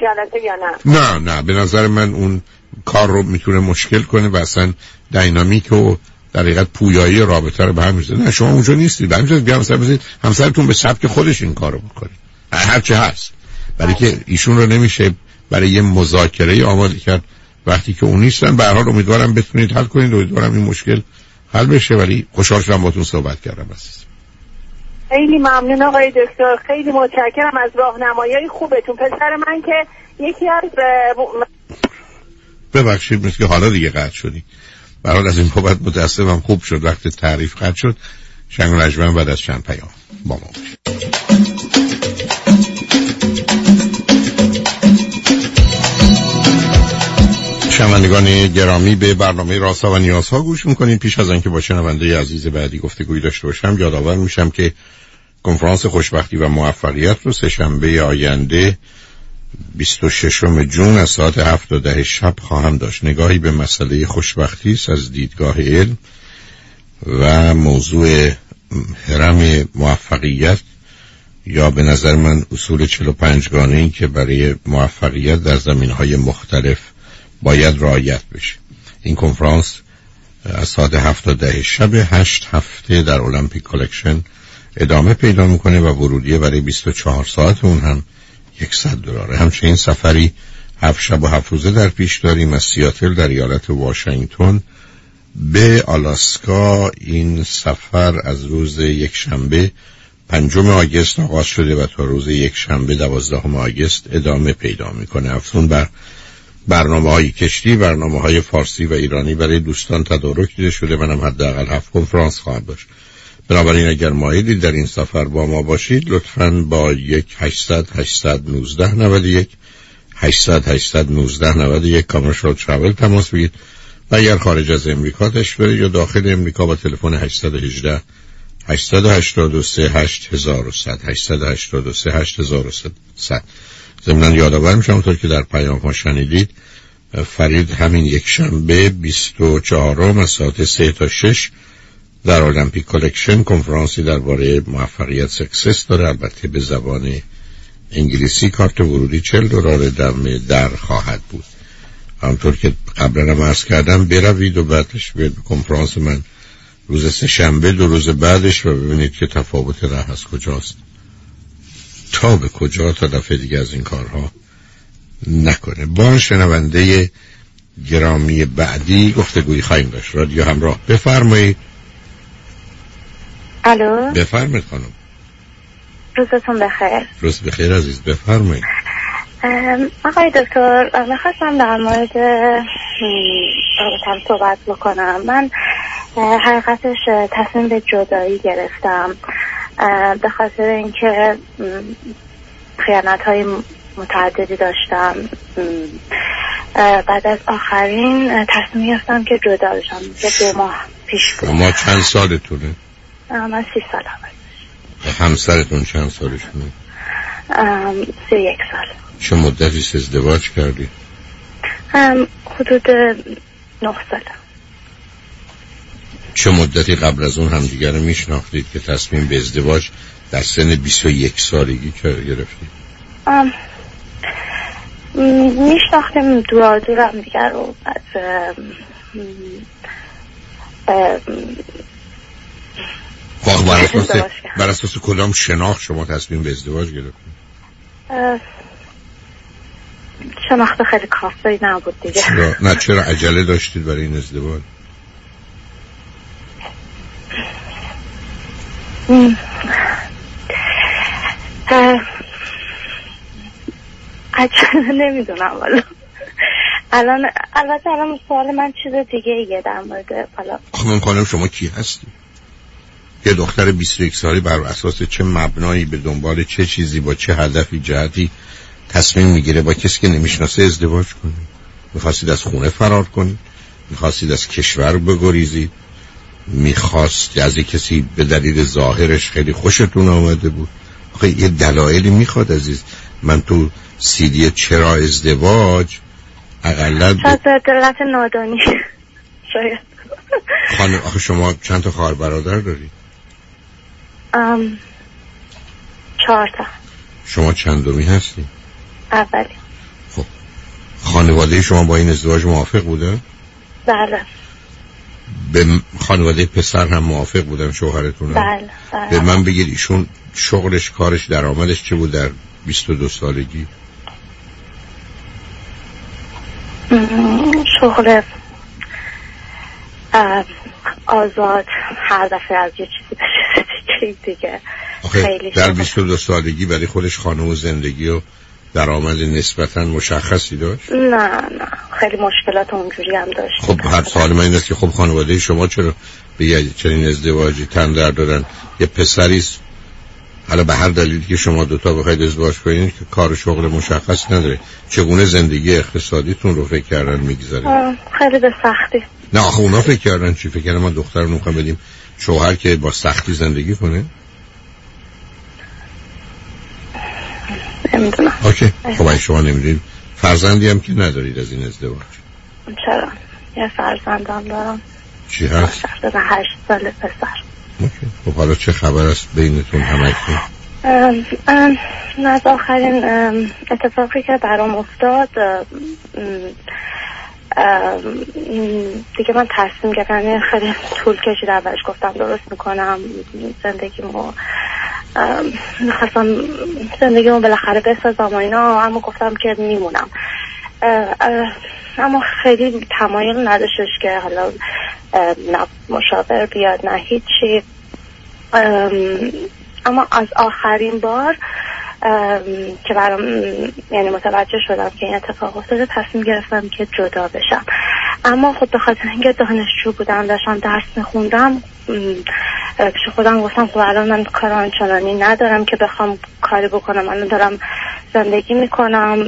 نه نه نه به نظر من اون کار رو میتونه مشکل کنه و اصلا دینامیک و در حقیقت پویایی رابطه رو به هم میزنه. نه شما اونجا نیستید، به همین جهت مثلا بزنید همسرتون به سبک خودش این کارو بکنه هر چه هست، برای که ایشون رو نمیشه برای یه مذاکره آماده کرد وقتی که اون نیستن. به هر حال امیدوارم بتونید حل کنید، امیدوارم این مشکل حل بشه. ولی خوشحال شدم باهاتون صحبت کردم. بس خیلی ممنون آقای دکتر، خیلی متشکرم از راهنمایی خوبتون. پسر من که یکی از ببخشید مثل که حالا دیگه قطع شدی، به هر حال از این بابت متاسفم. خوب شد وقتی تعریف قطع شد. شنگ و نجمن بعد از چند پیام با ما باشید. شنوندگان گرامی به برنامه رازها و نیازها گوش میکنید. پیش از آنکه با شنونده عزیز بعدی گفتگویی داشته باشم یادآور میشم که کنفرانس خوشبختی و موفقیت رو سه شنبه آینده بیست و ششم ژوئن از ساعت هفت تا ده شب خواهم داشت. نگاهی به مسئله خوشبختی است از دیدگاه علم و موضوع هرم موفقیت، یا به نظر من اصول چهل و پنج گانه‌ای که برای موفقیت در زمینهای مختلف باید رعایت بشه. این کنفرانس از ساعت هفت تا ده شب هشت هفته در المپیک کالکشن ادامه پیدا میکنه و ورودیه برای بیست و چهار ساعت اون هم صد دلاره. همچنین سفری هفت شب و هفت روزه در پیش داریم از سیاتل در ایالت واشنگتن به آلاسکا. این سفر از روز یک شنبه پنجم آگوست آغاز شده و تا روز یک شنبه دوازدهم آگوست ادامه پیدا میکنه. افزون بر برنامه های کشتی، برنامه های فارسی و ایرانی برای دوستان تدارک دیده شده. منم حداقل هفت کنفرانس خواهم داشت. بنابراین اگر مایلید در این سفر با ما باشید، لطفاً با یک هشتصد هشتصد و نه نود و یک هشتصد هشتصد و نه نود و یک کامرشال ترافل تماس بگیرید و اگر خارج از امریکا تشریف دارید یا داخل امریکا با تلفن هشت یک هشت هشت هشت سه هشت صفر صفر صفر هشت هشت سه هشت صفر صفر صفر. ضمناً یادآور میشم اونطور که در پیام ها شنیدید، فرید همین یک شنبه بیست و چهارم از ساعت سه تا شش در المپیک کالکشن کنفرانسی درباره موفقیت سکسس داره، البته به زبان انگلیسی. کارت ورودی چهل دلار دم در خواهد بود. همونطور که قبلا هم عرض کردم بروید و بعدش به کنفرانس من روز سه شنبه دو روز بعدش و ببینید که تفاوت راه از کجاست تا به کجا، تا دفعه دیگه از این کارها نکنه. با شنونده گرامی بعدی گفتگویی خواهیم داشت. رادیو همراه، بفرمایید. الو، بفرمایید خانم. روزتون بخیر. روز بخیر عزیز، بفرمایید. آقای دکتر، میخواستم در مورد رابطم صحبت بکنم. من حقیقتش تصمیم به جدایی گرفتم به خاطر اینکه خیانت‌های متعددی داشتم. بعد از آخرین تصمیم گرفتم که جدا بشم. دو ماه پیش بود. ما چند سالتونه؟ من سی سال هم. همسرتون چند سالشونه؟ سی و یک سال. چه مدتی ازدواج کردی؟ حدود نه سال. چه مدتی قبل از اون همدیگر رو میشناختید که تصمیم به ازدواج در سن بیست و یک سالگی گرفتید؟ میشناختیم دور دور هم دیگر رو. از بر اساس کدام شناخت شما تصمیم به ازدواج گرفتید؟ شناخت خیلی کافی نبود دیگه. چرا؟ نه چرا عجله داشتید برای این ازدواج؟ عجله نمیدونم والا. الان البته الان سوال من چیز دیگه ایه در مورد حالا. خب من کنم شما کی هستی؟ یه دختر بیست و یک سالی بر اساس چه مبنایی به دنبال چه چیزی با چه هدفی جهتی تصمیم میگیره با کسی که نمیشناسه ازدواج کنه؟ میخواستید از خونه فرار کنید؟ میخواستید از کشور بگریزید؟ میخواست از یک کسی به دلیل ظاهرش خیلی خوشتون آمده بود؟ آخه یه دلایلی میخواد عزیز. من تو سیدی چرا ازدواج اقلا شاید دلت نادانی شاید. خانم آخه شما چند تا خواهر برادر داری؟ ام چهار تا. شما چندمی هستی؟ اولی. خب خانواده شما با این ازدواج موافق بودن؟ بله. به خانواده پسر هم موافق بودن شوهرتون؟ بله, بله. به من بگید ایشون شغلش، کارش، درآمدش چه بود در بیست و دو سالگی؟ شغل آزاد، هر دفعه از یه چیزی بشه دیگه. خیلی در بیست و دو سالگی برای خودش خانه و زندگی و درآمد نسبتاً مشخصی داشت؟ نه نه خیلی مشکلات اونجوری هم داشت. خب هر سوال من این است که خب خانواده شما چرا به یه چنین ازدواجی تن در دادن؟ یه پسریست حالا به هر دلیلی که شما دوتا بخواید ازدواج کنید که کار و شغل مشخص نداره، چگونه زندگی اقتصادیتون رو فکر کردن میگذارید؟ خیلی به سختی. نه آخه اونا فکر کردن چی؟ فکر کردن ما دختر رو میخوایم بدیم شوهر که با سختی زندگی کنه؟ نمیدونم. اوکی. خب اگه شما نمیدید فرزندی هم که ندارید از این ازدواج؟ چرا؟ یه فرزندم دارم. چی هست؟ هشت سال پسر. اوکی. خب حالا چه خبر است بینتون همکنون؟ از آخرین اتفاقی که برام افتاد دیگه من تصمیم گرفتم، خیلی طول کشید. اولش گفتم درست میکنم زندگیمو، میخواستم زندگیمو بالاخره بسازم و اینا، اما گفتم که میمونم. اما خیلی تمایل نداشتش که حالا نه مشاور بیاد نه هیچی. اما از آخرین بار که برام یعنی متوجه شدم که این اتفاق افتاده، تصمیم گرفتم که جدا بشم. اما خب به خاطر اینکه دانشجو بودم، داشتم درس میخوندم، پیش خودم گفتم خب الان من کار آنچنانی ندارم که بخوام کاری بکنم، من دارم زندگی میکنم.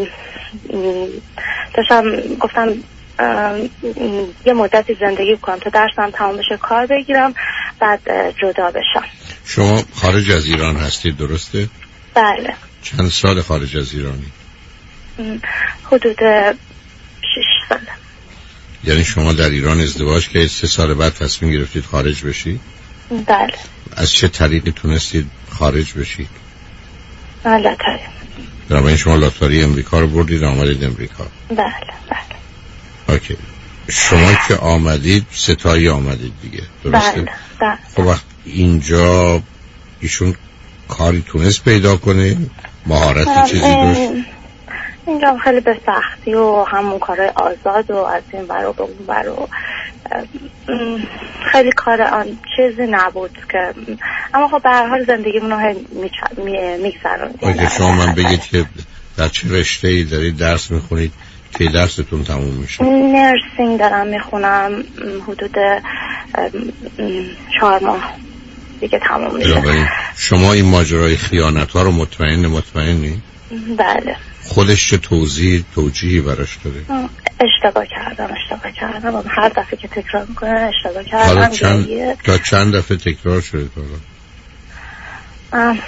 داشتم گفتم یه مدتی زندگی کنم تا درسم تمام بشه، کار بگیرم، بعد جدا بشم. شما خارج از ایران هستید درسته؟ بله. چند سال خارج از ایرانی؟ حدود شش سال. یعنی شما در ایران ازدواج که سه سال بعد تصمیم گرفتید خارج بشید؟ بله. از چه طریقی تونستید خارج بشید؟ لاتاری. بنابراین شما لاتاری امریکا رو بردید آمدید امریکا؟ بله بله. اوکی. شما که آمدید ستایی آمدید دیگه درسته؟ بله بله. خب وقت اینجا ایشون کاری تونست پیدا کنه؟ مهارتی چیزی داشت؟ اینجا خیلی به سختی و همون کارهای آزاد و از این برو به اون برو، خیلی کار آن چیزی نبود که، اما خب به هر حال زندگیمون رو میگذروندیم. اگه شما من بگید که در چه رشته‌ای دارید درس میخونید که درستون تموم میشه؟ نرسینگ دارم میخونم، حدود چهار ماه دیگه تموم میشه. شما این ماجرای خیانت ها رو مطمئن مطمئنی؟ بله. خودش چه توضیح توجیهی براش داره؟ اشتباه کردم اشتباه کردم هر دفعه که تکرار میکنه اشتباه کردم. حالا چند تا چند دفعه تکرار شده حالا؟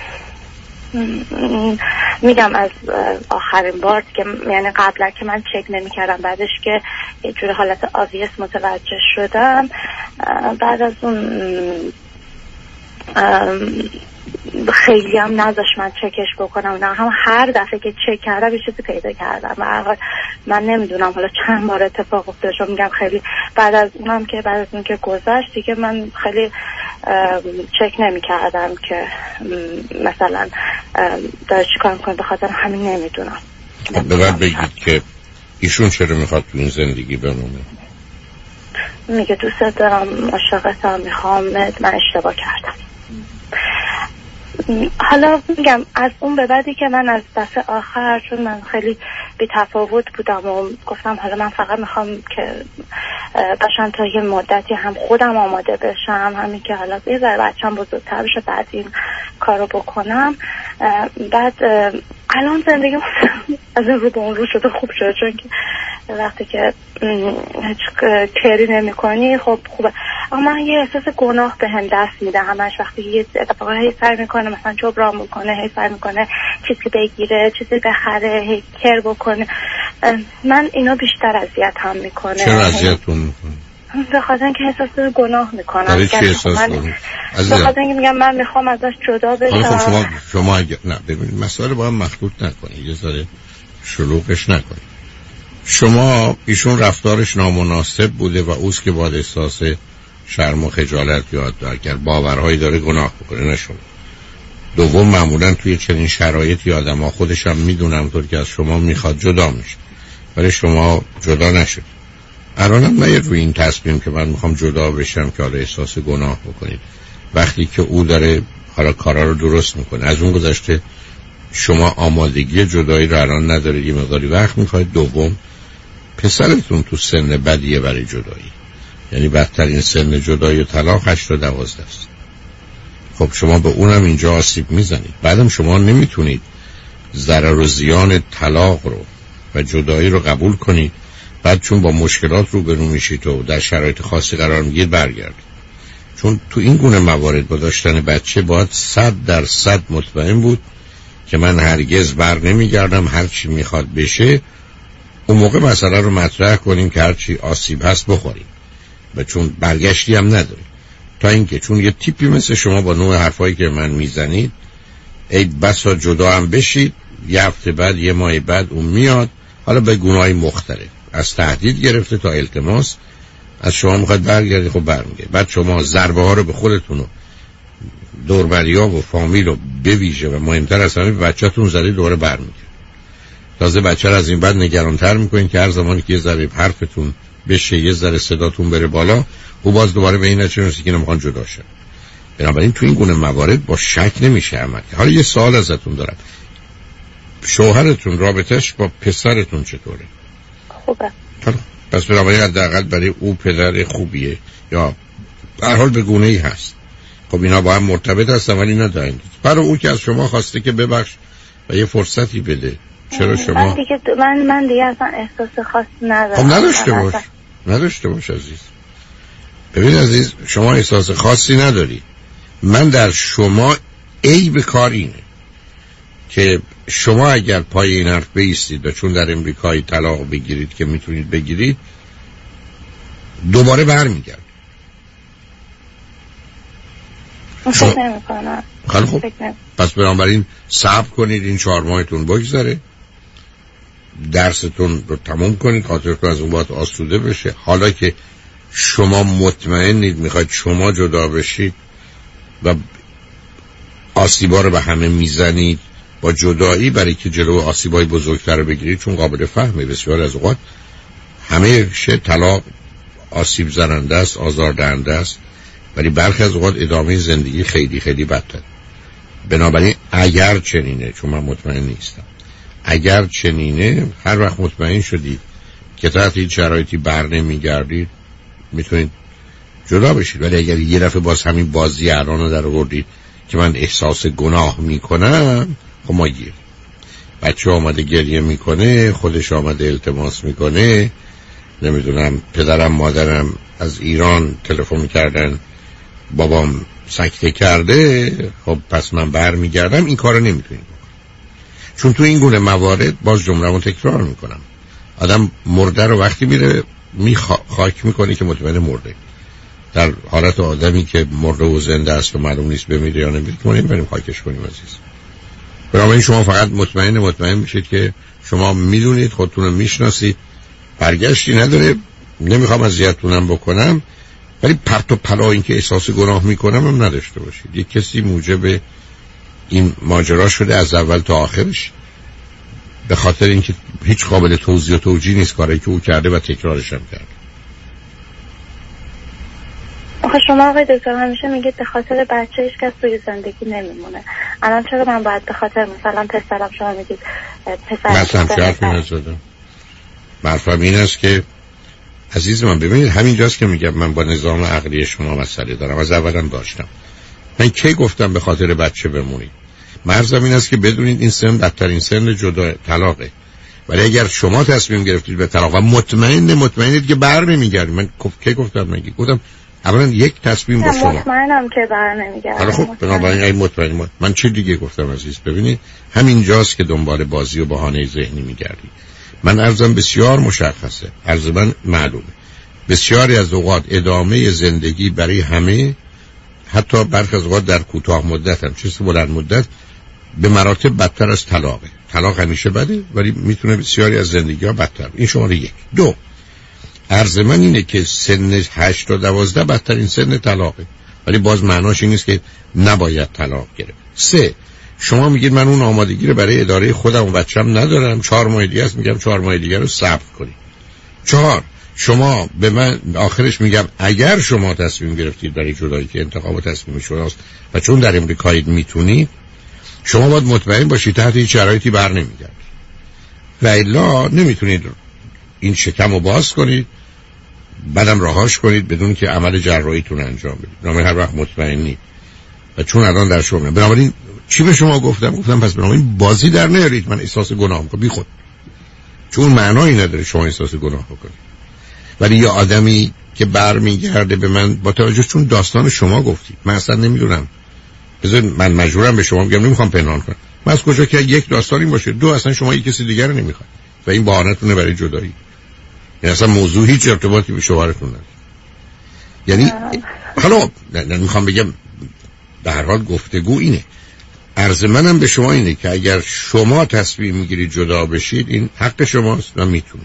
میگم از آخرین بار که یعنی قبلا که من چک نمی کردم، بعدش که یه جور حالت آویس متوجه شدم، بعد از اون خیلی هم نذاشت من چکش بکنم، نه هم هر دفعه که چک کردم یه چیزی پیدا کردم. و من نمیدونم حالا چند بار اتفاق افتاده، چون میگم خیلی بعد از اونم که بعد از اون که گذشت دیگه من خیلی چک نمی کردم که مثلا داره چی کار میکنه، به خاطر همین نمیدونم. به بعد بگید که ایشون چرا میخواد تو این زندگی بمونه؟ میگه دوست دارم، عاشقتم، میخوام، من اشتباه کردم. حالا میگم از اون به بعدی که من از دفعه آخر، چون من خیلی بی تفاوت بودم و گفتم حالا من فقط میخوام که باشم تا یه مدتی هم خودم آماده بشم، همین که حالا یه ذره بچه‌م بزرگتر بشه بعد این کارو بکنم. بعد الان زندگی از این رو به اون رو شده خوب شده، چون که وقتی که هیچ کری نمی کنی خب خوبه. اما من یه احساس گناه به هم دست میده همش، وقتی یه اتفاقا هی سعی میکنه مثلا جبران میکنه، هی سعی میکنه چیزی بگیره، چیزی بخره، هی کر بکنه، من اینا بیشتر اذیت هم میکنه. چرا اذیتون میکنه؟ به خاطر اینکه احساس گناه میکنم. برای چی احساس کنی؟ به خاطر اینکه میگم من میخوام ازش جدا بشم. خب شما شما اگه نه ببینید مسائل با هم مخلوط نکنید، یه ذره شلوغش نکنید. شما ایشون رفتارش نامناسب بوده و اوست که باید احساس شرم و خجالت یاد داره، اگر باورهایی داره گناه بکنه نه شما. دوم معمولا توی چنین شرایطی آدم‌ها خودش هم میدونن طور که از شما میخواد جدا میشه، ولی شما جدا نشد. الانم نه روی این تصمیم که من میخوام جدا بشم که حالا احساس گناه بکنید، وقتی که او داره حالا کارا رو درست میکنه. از اون گذشته شما آمادگی جدایی رو الان ندارید، یه مقداری وقت میخواید. دوم پسرتون تو سن بدیه برای جدایی، یعنی بدترین سن جدایی و طلاق هشت تا دوازده است. خب شما به اونم اینجا آسیب میزنید. بعدم شما نمیتونید ضرر و زیان طلاق رو و جدایی رو قبول کنید، بعد چون با مشکلات روبرو میشید و در شرایط خاصی قرار میگیرید برگردید. چون تو این گونه موارد با داشتن بچه باید صد درصد مطمئن بود که من هرگز بر نمیگردم، هر چی میخواد بشه اون موقع مسئله رو مطرح کنیم که هر چی آسیب هست بخوریم و چون برگشتی هم نداریم. تا اینکه چون یه تیپی مثل شما با نوع حرفایی که من میزنید ای بسا جدا هم بشید، یه هفته بعد یه ماه بعد اون میاد، حالا به گناهی مختلف از تهدید گرفته تا التماس از شما میخواد برگردی، خب برمیگرد. بعد شما ضربه ها رو به خودتون و دوربریا و فامیل رو بویژه و مهمتر از همه بچه‌تون زدید دوباره برمیگرد. تازه بچه رو از این بعد نگرانتر میکنین که هر زمانی که یه ذره حرفتون بشه، یه ذره صداتون بره بالا، او باز دوباره به این نتیجه میرسه که نمیخوان جدا شن. بنابراین تو این گونه موارد با شک نمیشه عمل کرد. حالا یه سوال ازتون دارم، شوهرتون رابطش با پسرتون چطوره؟ خوبه. پس بنابراین حداقل برای او پدر خوبیه یا به هر حال به گونه‌ای هست. خب اینا با هم مرتبط هستن ولی ندارن. برای او که از شما خواسته که ببخش و یه فرصتی بده، چرا شما من دیگه من من دیگه اصلا احساس خاصی ندارم. خب نداشته باش نداشته باش عزیز. ببین عزیز، شما احساس خاصی نداری. من در شما عیب کار اینه که شما اگر پای این حرف بایستید و چون در امریکایی طلاق بگیرید که میتونید بگیرید، دوباره برمیگرد. فکر نمی‌کنم. خیلی خوب. پس بنابراین صبر کنید، این چهار ماهتون بگذره، درستون رو تموم کنید، خاطرتون از اون باید آسوده بشه. حالا که شما مطمئنید میخواید شما جدا بشید و آسیبا رو به همه میزنید با جدایی برای که جلو آسیبای بزرگتر رو بگیرید، چون قابل فهمه بسیار از اوقات همه شه طلاق آسیب زننده است، آزاردهنده است، ولی برخی از اوقات ادامه زندگی خیلی خیلی بدتر. بنابراین اگر چنینه، چون من مطمئن نیستم، اگر چنینه هر وقت مطمئن شدید که تحت هیچ شرایطی بر نمیگردید میتونید جدا بشید. ولی اگر یه دفعه باز همین بازی الان رو در آوردید که من احساس گناه میکنم، خب ما گیر بچه آمده گریه میکنه، خودش آمده التماس میکنه، نمیدونم پدرم مادرم از ایران تلفن کردن بابام سکته کرده، خب پس من بر میگردم، این کارو نمیتونید بکنید. چون تو این گونه موارد باز جمله‌مو تکرار میکنم، آدم مرده رو وقتی میره میخا... خاک میکنه که مطمئن مرده. در حالت آدمی که مرده و زنده است و معلوم نیست بمیره یا نمیره، ما نمیبریم خاکش کنیم عزیز. بنابراین شما فقط مطمئن مطمئن میشید که شما میدونید، خودتون رو میشناسید، برگشتی نداره. نمیخوام اذیتتونم بکنم ولی پرت و پلا این که احساس گناه میکنم هم نداشته باشید. یک کسی موجب این ماجرا شده از اول تا آخرش، به خاطر اینکه هیچ قابل توضیح و توجیه نیست کاری که او کرده و تکرارش هم کرده. آخه شما آقای دکتر همیشه میگید به خاطر بچه هیچ کس توی زندگی نمیمونه. الان چرا من باید به خاطر مثلا پسرم، شما میگید پسرم مثلا شرط نزدم. مرفهم این است که عزیز من ببینید همینجاست که میگم من با نظام عقلی شما مسئله دارم، از اولم داشتم. من کی گفتم به خاطر بچه بمونید؟ مرزم این است که بدونید این سن بدترین سن جدا طلاقه. ولی اگر شما تصمیم گرفتید به طلاق و مطمئن مطمئنید که بر نمیگردید، من کی گفتم نگی گفتم اولا یک تصمیم با شما مطمئنم که بر نمیگردم. حالا خب بنابراین ای مطمئن من, من چه دیگه گفتم عزیز؟ ببینید همینجاست که دنبال بازی و بهانه ذهنی میگردید. من عرضم بسیار مشخصه، عرض من معلومه. بسیاری از اوقات ادامه زندگی برای همه، حتی برخی از اوقات در کوتاه مدت هم چیزی بلند مدت، به مراتب بدتر از طلاقه. طلاق همیشه بده ولی میتونه بسیاری از زندگی ها بدتر. این شماره یک. دو، عرض من اینه که سن هشت تا دوازده بدترین سن طلاقه، ولی باز معناش این نیست که نباید طلاق گرفت. سه، شما میگید من اون آمادگی رو برای اداره خودم و بچه‌م ندارم، چهار ماه دیگه است، میگم چهار ماه دیگه رو صبر کنید. چهار، شما به من آخرش میگم اگر شما تصمیم گرفتید برای جدایی که انتخاب تصمیم شماست و چون در امریکایید میتونید، شما باید مطمئن باشید تحت هیچ شرایطی بر نمیگردید. و الا نمیتونید این شکم رو باز کنید بعدم راهاش کنید بدون که عمل جراحیتون انجام بدید. بنابراین هر وقت مطمئنید و چون الان در شما، بنابراین چی به شما گفتم؟ گفتم پس بنابراین بازی در نیارید من احساس گناه میکنم، بی خود، چون معنایی نداره شما احساس گناه بکنید. ولی یه آدمی که برمیگرده به من با توجه، چون داستان شما گفتید من اصلا نمیدونم، بذار من مجبورم به شما بگم، نمیخوام پنهان کنم، من از کجا که یک داستانی باشه، دو اصلا شما یک کسی دیگر رو نمیخواید و این بهانه‌تونه برای جدایی. یعنی اصلا موضوع هیچ ارتباطی به شوهرتون نداره. یعنی حالا نمیخوام بگم، به هر حال گفتگو اینه. عرض منم به شما اینه که اگر شما تصمیم میگیرید جدا بشید، این حق شماست و میتونید.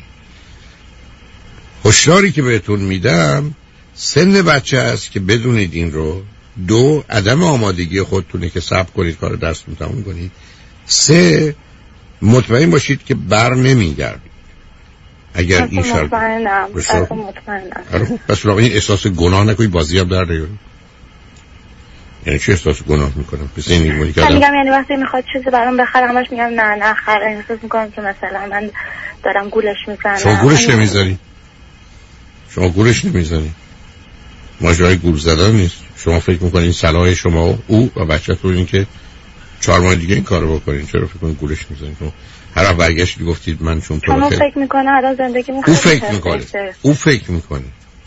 هشداری که بهتون میدم سن بچه است که بدونید این رو. دو، عدم آمادگی خودتونه که صبر کنید کار درستون تموم کنید. سه، مطمئن باشید که بر نمیگردید. اگر این شرط مطمئنم مطمئنم پس رو این احساس گناه نکنید، بازی هم در نیارید. یعنی چه احساس گناه میکنم؟ پس این میگم که میگم یعنی وقتی میخواد چیزی برام بخرم همش میگم نه نه خر، احساس میکنم که مثلا من دارم گولش میزنم. شما گولش نمیزنی؟ شما گولش نمیزنی؟ ماجرای گول زدن نیست. شما فکر میکنید این صلاح شما و او و بچه‌تون این که چهار ماه دیگه این کارو بکنین. چرا فکر کنید گولش میزنید؟ هر وقت برگشتید گفتید من چون تو شما فکر میکنه الان زندگیمون او فکر میکنه او فکر میکنه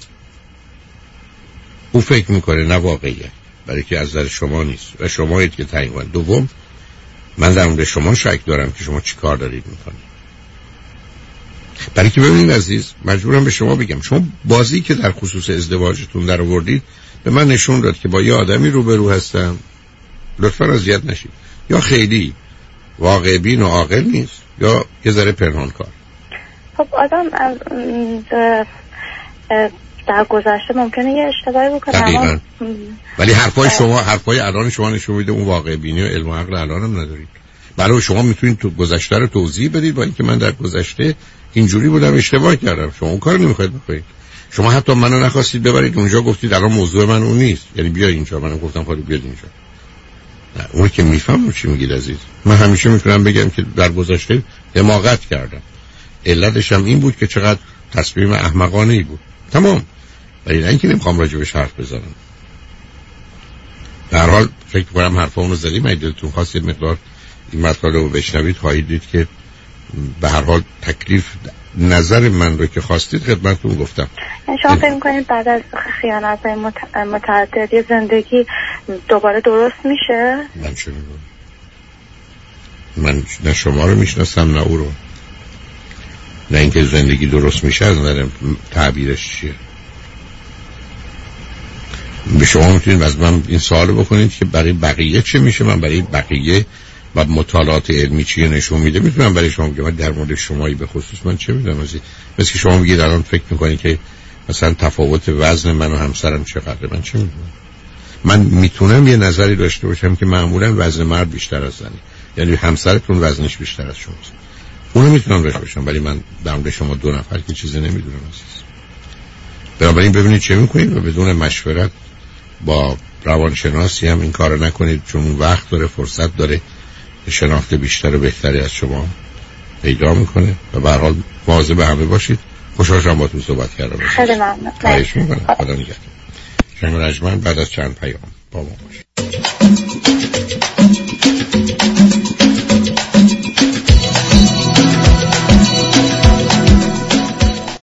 او فکر میکنه نه واقعیه، برای که از نظر شما نیست و شمایید که تعیین کنید. دوم، من در مورد شما شک دارم که شما چی کار دارید میکنید. برای که ببینید عزیز، مجبورم به شما بگم شما بازی که در خصوص ازدواجتون در آوردید به من نشون داد که با یه آدمی روبرو هستم. لطفاً اذیت نشید. یا خیلی واقع بین و عاقل نیست یا یه ذره پنهان کار. خب آدم در گذشته ممکنه یه اشتباهی بکنه، ولی حرفای شما حرفای الان شما نشون میده اون واقع بینی و علم و عقل الان هم ندارید. برای شما میتونید تو گذشته رو توضیح بدید با اینکه من در گذشته اینجوری بودم اشتباه کردم. شما اون کارو نمیخواید بکنید. شما حتی منو نخواستید ببرید اونجا، گفتید الان موضوع من اون نیست، یعنی بیا اینجا. منم گفتم خالی بیاد اینجا. نه اون که میفهمم چی میگید عزیز. من همیشه میتونم بگم که در گذشته حماقت کردم، علتش هم این بود که چقدر تصمیم احمقانه ای بود. تمام. ولی نه اینکه نمیخوام راجبش حرف بزنم. در حال فکر کنم حرفامو زدیم. اگه دلتون خواست یه مقدار این مطالب رو بشنوید خواهید دید که به هر حال تکلیف نظر من رو که خواستید خدمتتون گفتم. شما فکر می‌کنید بعد از خیانت‌های متعدد زندگی دوباره درست میشه؟ من چه می‌دونم. من نه شما رو میشناسم نه او رو. نه اینکه زندگی درست میشه از نظر تعبیرش چیه. به شما میتونید از من این سوال بکنید که برای بقیه چه میشه. من برای بقیه و مطالعات علمی چیه نشون میده میتونم برای شما بگم. در مورد شمایی به خصوص من چه میدونم. مثل که شما میگید الان فکر میکنید که مثلا تفاوت وزن من و همسرم چقدره. من چه میدونم. من میتونم یه نظری داشته باشم که معمولا وزن مرد بیشتر از زنه، یعنی همسرتون وزنش بیشتر از شماست. اونو میتونم داشته باشم، ولی من در مورد شما دو نفر که چیزی نمیدونم عزیز. بنابراین ببینید چه میکنید و بدون مشورت با روانشناسی هم این کارو نکنید، چون وقت داره، فرصت داره، شناخت بیشتر و بهتری از شما پیدا میکنه و به هر حال مواظب به همه باشید. خوشحال شدم باهاتون صحبت کردم. خیلی ممنون. خواهش میکنم. خدا نگهدار. شنگ رجمن بعد از چند پیام با ما باشید.